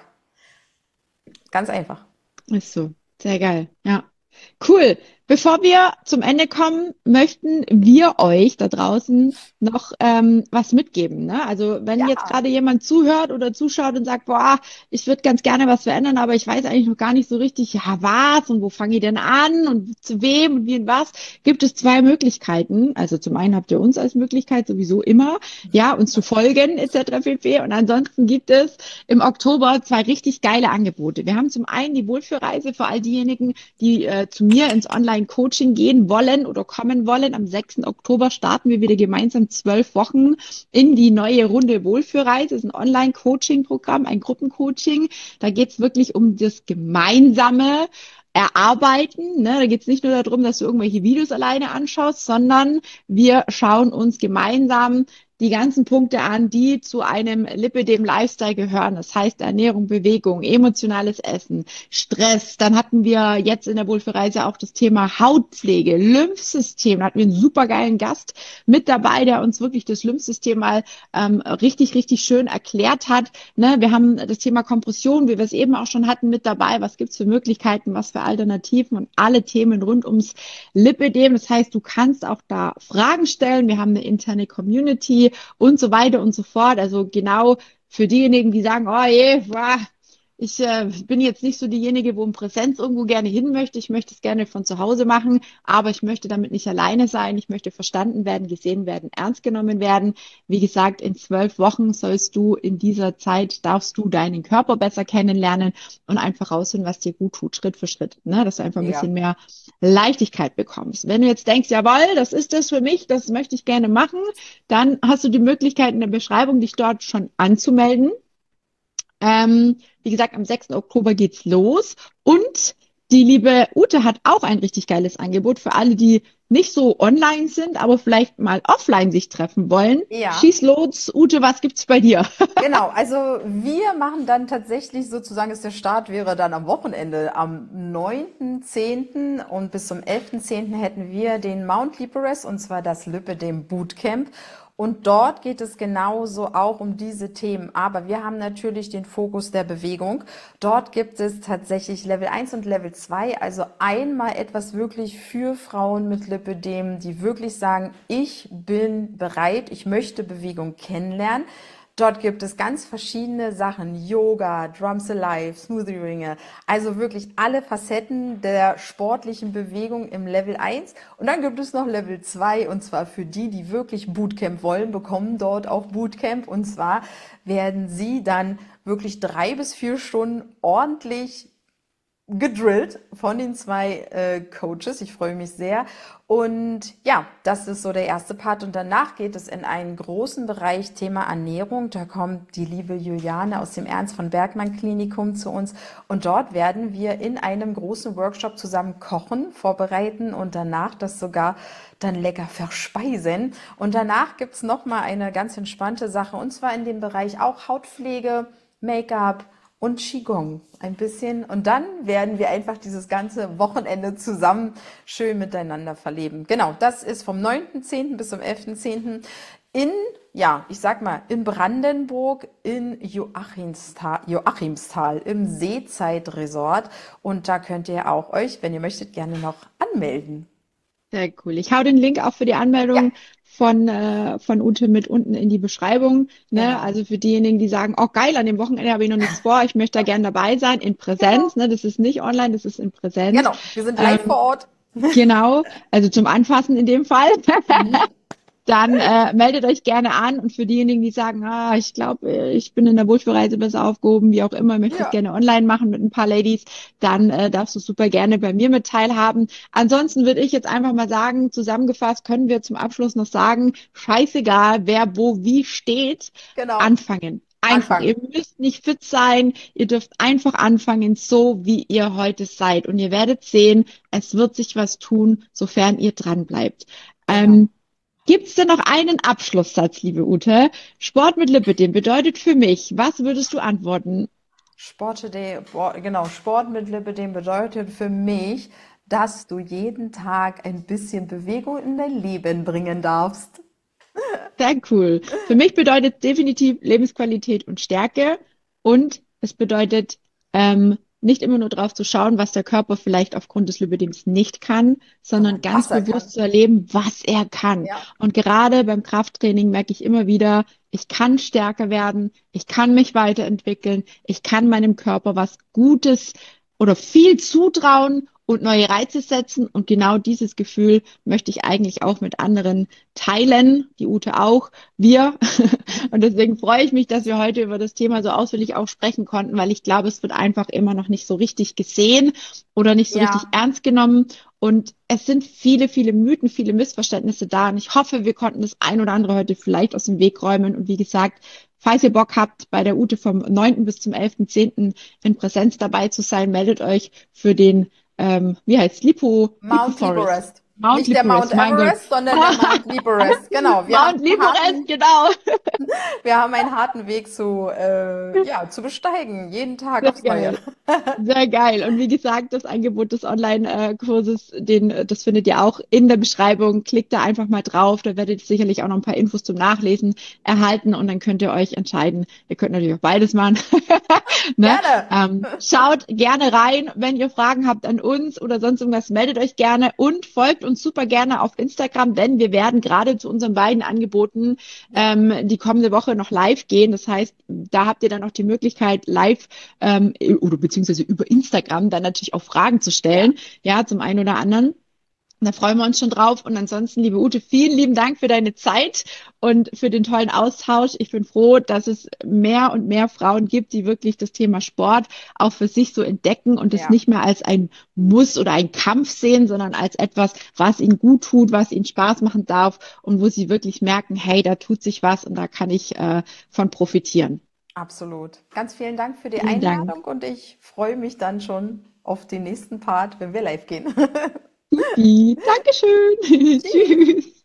Ganz einfach. Ist so. Sehr geil. Ja. Cool. Bevor wir zum Ende kommen, möchten wir euch da draußen noch was mitgeben. Ne? Also wenn jetzt Ja. gerade jemand zuhört oder zuschaut und sagt, boah, ich würde ganz gerne was verändern, aber ich weiß eigentlich noch gar nicht so richtig, ja, was und wo fange ich denn an und zu wem und wie und was, gibt es zwei Möglichkeiten. Also zum einen habt ihr uns als Möglichkeit sowieso immer, ja, uns zu folgen etc. pp. Und ansonsten gibt es im Oktober zwei richtig geile Angebote. Wir haben zum einen die Wohlfühlreise für all diejenigen, die zu mir ins Online-Coaching gehen wollen oder kommen wollen. Am 6. Oktober starten wir wieder gemeinsam 12 Wochen in die neue Runde Wohlfühlreise. Das ist ein Online-Coaching-Programm, ein Gruppencoaching. Da geht es wirklich um das gemeinsame Erarbeiten. Ne? Da geht es nicht nur darum, dass du irgendwelche Videos alleine anschaust, sondern wir schauen uns gemeinsam die ganzen Punkte an, die zu einem Lipidem-Lifestyle gehören. Das heißt Ernährung, Bewegung, emotionales Essen, Stress. Dann hatten wir jetzt in der Wohlfühlreise auch das Thema Hautpflege, Lymphsystem. Da hatten wir einen supergeilen Gast mit dabei, der uns wirklich das Lymphsystem mal richtig, richtig schön erklärt hat. Ne? Wir haben das Thema Kompression, wie wir es eben auch schon hatten, mit dabei. Was gibt's für Möglichkeiten, was für Alternativen und alle Themen rund ums Lipidem. Das heißt, du kannst auch da Fragen stellen. Wir haben eine interne Community und so weiter und so fort. Also genau für diejenigen, die sagen, oh je, boah, ich bin jetzt nicht so diejenige, wo in Präsenz irgendwo gerne hin möchte. Ich möchte es gerne von zu Hause machen, aber ich möchte damit nicht alleine sein. Ich möchte verstanden werden, gesehen werden, ernst genommen werden. Wie gesagt, in 12 Wochen sollst du in dieser Zeit, darfst du deinen Körper besser kennenlernen und einfach rausfinden, was dir gut tut, Schritt für Schritt. Ne? Dass du einfach ein Mega. bisschen mehr Leichtigkeit bekommst. Wenn du jetzt denkst, jawohl, das ist das für mich, das möchte ich gerne machen, dann hast du die Möglichkeit in der Beschreibung, dich dort schon anzumelden. Wie gesagt, am 6. Oktober geht's los. Und die liebe Ute hat auch ein richtig geiles Angebot für alle, die nicht so online sind, aber vielleicht mal offline sich treffen wollen. Ja. Schieß los, Ute, was gibt's bei dir? Genau, also wir machen dann tatsächlich sozusagen, ist der Start wäre dann am Wochenende, am 9.10. und bis zum 11.10. hätten wir den Mount Liperes und zwar das Lipidem Bootcamp. Und dort geht es genauso auch um diese Themen. Aber wir haben natürlich den Fokus der Bewegung. Dort gibt es tatsächlich Level 1 und Level 2. Also einmal etwas wirklich für Frauen mit Lipidem, die wirklich sagen, ich bin bereit, ich möchte Bewegung kennenlernen. Dort gibt es ganz verschiedene Sachen, Yoga, Drums Alive, Smoothie Ringe, also wirklich alle Facetten der sportlichen Bewegung im Level 1. Und dann gibt es noch Level 2 und zwar für die, die wirklich Bootcamp wollen, bekommen dort auch Bootcamp und zwar werden sie dann wirklich 3 bis 4 Stunden ordentlich gedrillt von den zwei Coaches. Ich freue mich sehr. Und ja, das ist so der erste Part. Und danach geht es in einen großen Bereich Thema Ernährung. Da kommt die liebe Juliane aus dem Ernst von Bergmann Klinikum zu uns. Und dort werden wir in einem großen Workshop zusammen kochen, vorbereiten und danach das sogar dann lecker verspeisen. Und danach gibt's noch mal eine ganz entspannte Sache. Und zwar in dem Bereich auch Hautpflege, Make-up und Qigong ein bisschen. Und dann werden wir einfach dieses ganze Wochenende zusammen schön miteinander verleben. Genau, das ist vom 9.10. bis zum 11.10. in, ja, ich sag mal, in Brandenburg, in Joachimsthal im Seezeit-Resort. Und da könnt ihr auch euch, wenn ihr möchtet, gerne noch anmelden. Sehr cool. Ich hau den Link auch für die Ja, Anmeldung von Ute mit unten in die Beschreibung. Ne? genau. Also für diejenigen, die sagen, oh geil, an dem Wochenende habe ich noch nichts vor, ich möchte da gern dabei sein, in Genau. Präsenz. Ne? Das ist nicht online, das ist in Präsenz. Genau. Wir sind live vor Ähm, Ort. genau, also zum Anfassen in dem Fall. Mhm. Dann meldet euch gerne an und für diejenigen, die sagen, ich glaube, ich bin in der Wohlfühlreise besser aufgehoben, wie auch immer, möchte es Ja. gerne online machen mit ein paar Ladies, dann darfst du super gerne bei mir mit teilhaben. Ansonsten würde ich jetzt einfach mal sagen, zusammengefasst können wir zum Abschluss noch sagen, scheißegal, wer wo wie steht, Genau. anfangen. Einfach, Anfangen. ihr müsst nicht fit sein, ihr dürft einfach anfangen, so wie ihr heute seid. Und ihr werdet sehen, es wird sich was tun, sofern ihr dran bleibt. Genau. Gibt es denn noch einen Abschlusssatz, liebe Ute? Sport mit Lipidem bedeutet für mich, was würdest du antworten? Genau, Sport mit Lipidem bedeutet für mich, dass du jeden Tag ein bisschen Bewegung in dein Leben bringen darfst. Sehr cool. Für mich bedeutet definitiv Lebensqualität und Stärke und es bedeutet nicht immer nur drauf zu schauen, was der Körper vielleicht aufgrund des Lipidems nicht kann, sondern Sondern ganz was er bewusst kann. zu erleben, was er kann. Ja, Und gerade beim Krafttraining merke ich immer wieder, ich kann stärker werden, ich kann mich weiterentwickeln, ich kann meinem Körper was Gutes oder viel zutrauen und neue Reize setzen. Und genau dieses Gefühl möchte ich eigentlich auch mit anderen teilen, die Ute auch, wir. Und deswegen freue ich mich, dass wir heute über das Thema so ausführlich auch sprechen konnten, weil ich glaube, es wird einfach immer noch nicht so richtig gesehen oder nicht so richtig ja, ernst genommen. Und es sind viele, viele Mythen, viele Missverständnisse da. Und ich hoffe, wir konnten das ein oder andere heute vielleicht aus dem Weg räumen. Und wie gesagt, falls ihr Bock habt, bei der Ute vom 9. bis zum 11.10. in Präsenz dabei zu sein, meldet euch für den, wie heißt Lipo Mount Forest. Liberest. Mount Nicht der Mount Liporis, mein Gott. Everest, sondern der Mount Liberest. Genau, Mount Liporis, genau. wir haben einen harten Weg ja, zu besteigen. Jeden Tag Sehr aufs Neue. geil. Sehr geil. Und wie gesagt, das Angebot des Online-Kurses, das findet ihr auch in der Beschreibung. Klickt da einfach mal drauf. Da werdet ihr sicherlich auch noch ein paar Infos zum Nachlesen erhalten und dann könnt ihr euch entscheiden. Ihr könnt natürlich auch beides machen. Ne? Gerne. Schaut gerne rein. Wenn ihr Fragen habt an uns oder sonst irgendwas, meldet euch gerne und folgt uns super gerne auf Instagram, denn wir werden gerade zu unseren beiden Angeboten Ja. die kommende Woche noch live gehen. Das heißt, da habt ihr dann auch die Möglichkeit, live oder beziehungsweise über Instagram dann natürlich auch Fragen zu Ja. stellen, ja, zum einen oder anderen. Da freuen wir uns schon drauf. Und ansonsten, liebe Ute, vielen lieben Dank für deine Zeit und für den tollen Austausch. Ich bin froh, dass es mehr und mehr Frauen gibt, die wirklich das Thema Sport auch für sich so entdecken und es Ja. nicht mehr als ein Muss oder ein Kampf sehen, sondern als etwas, was ihnen gut tut, was ihnen Spaß machen darf und wo sie wirklich merken, hey, da tut sich was und da kann ich von profitieren. Absolut. Ganz vielen Dank für die Vielen Dank. Einladung und ich freue mich dann schon auf den nächsten Part, wenn wir live gehen. Dankeschön. Tschüss. Tschüss.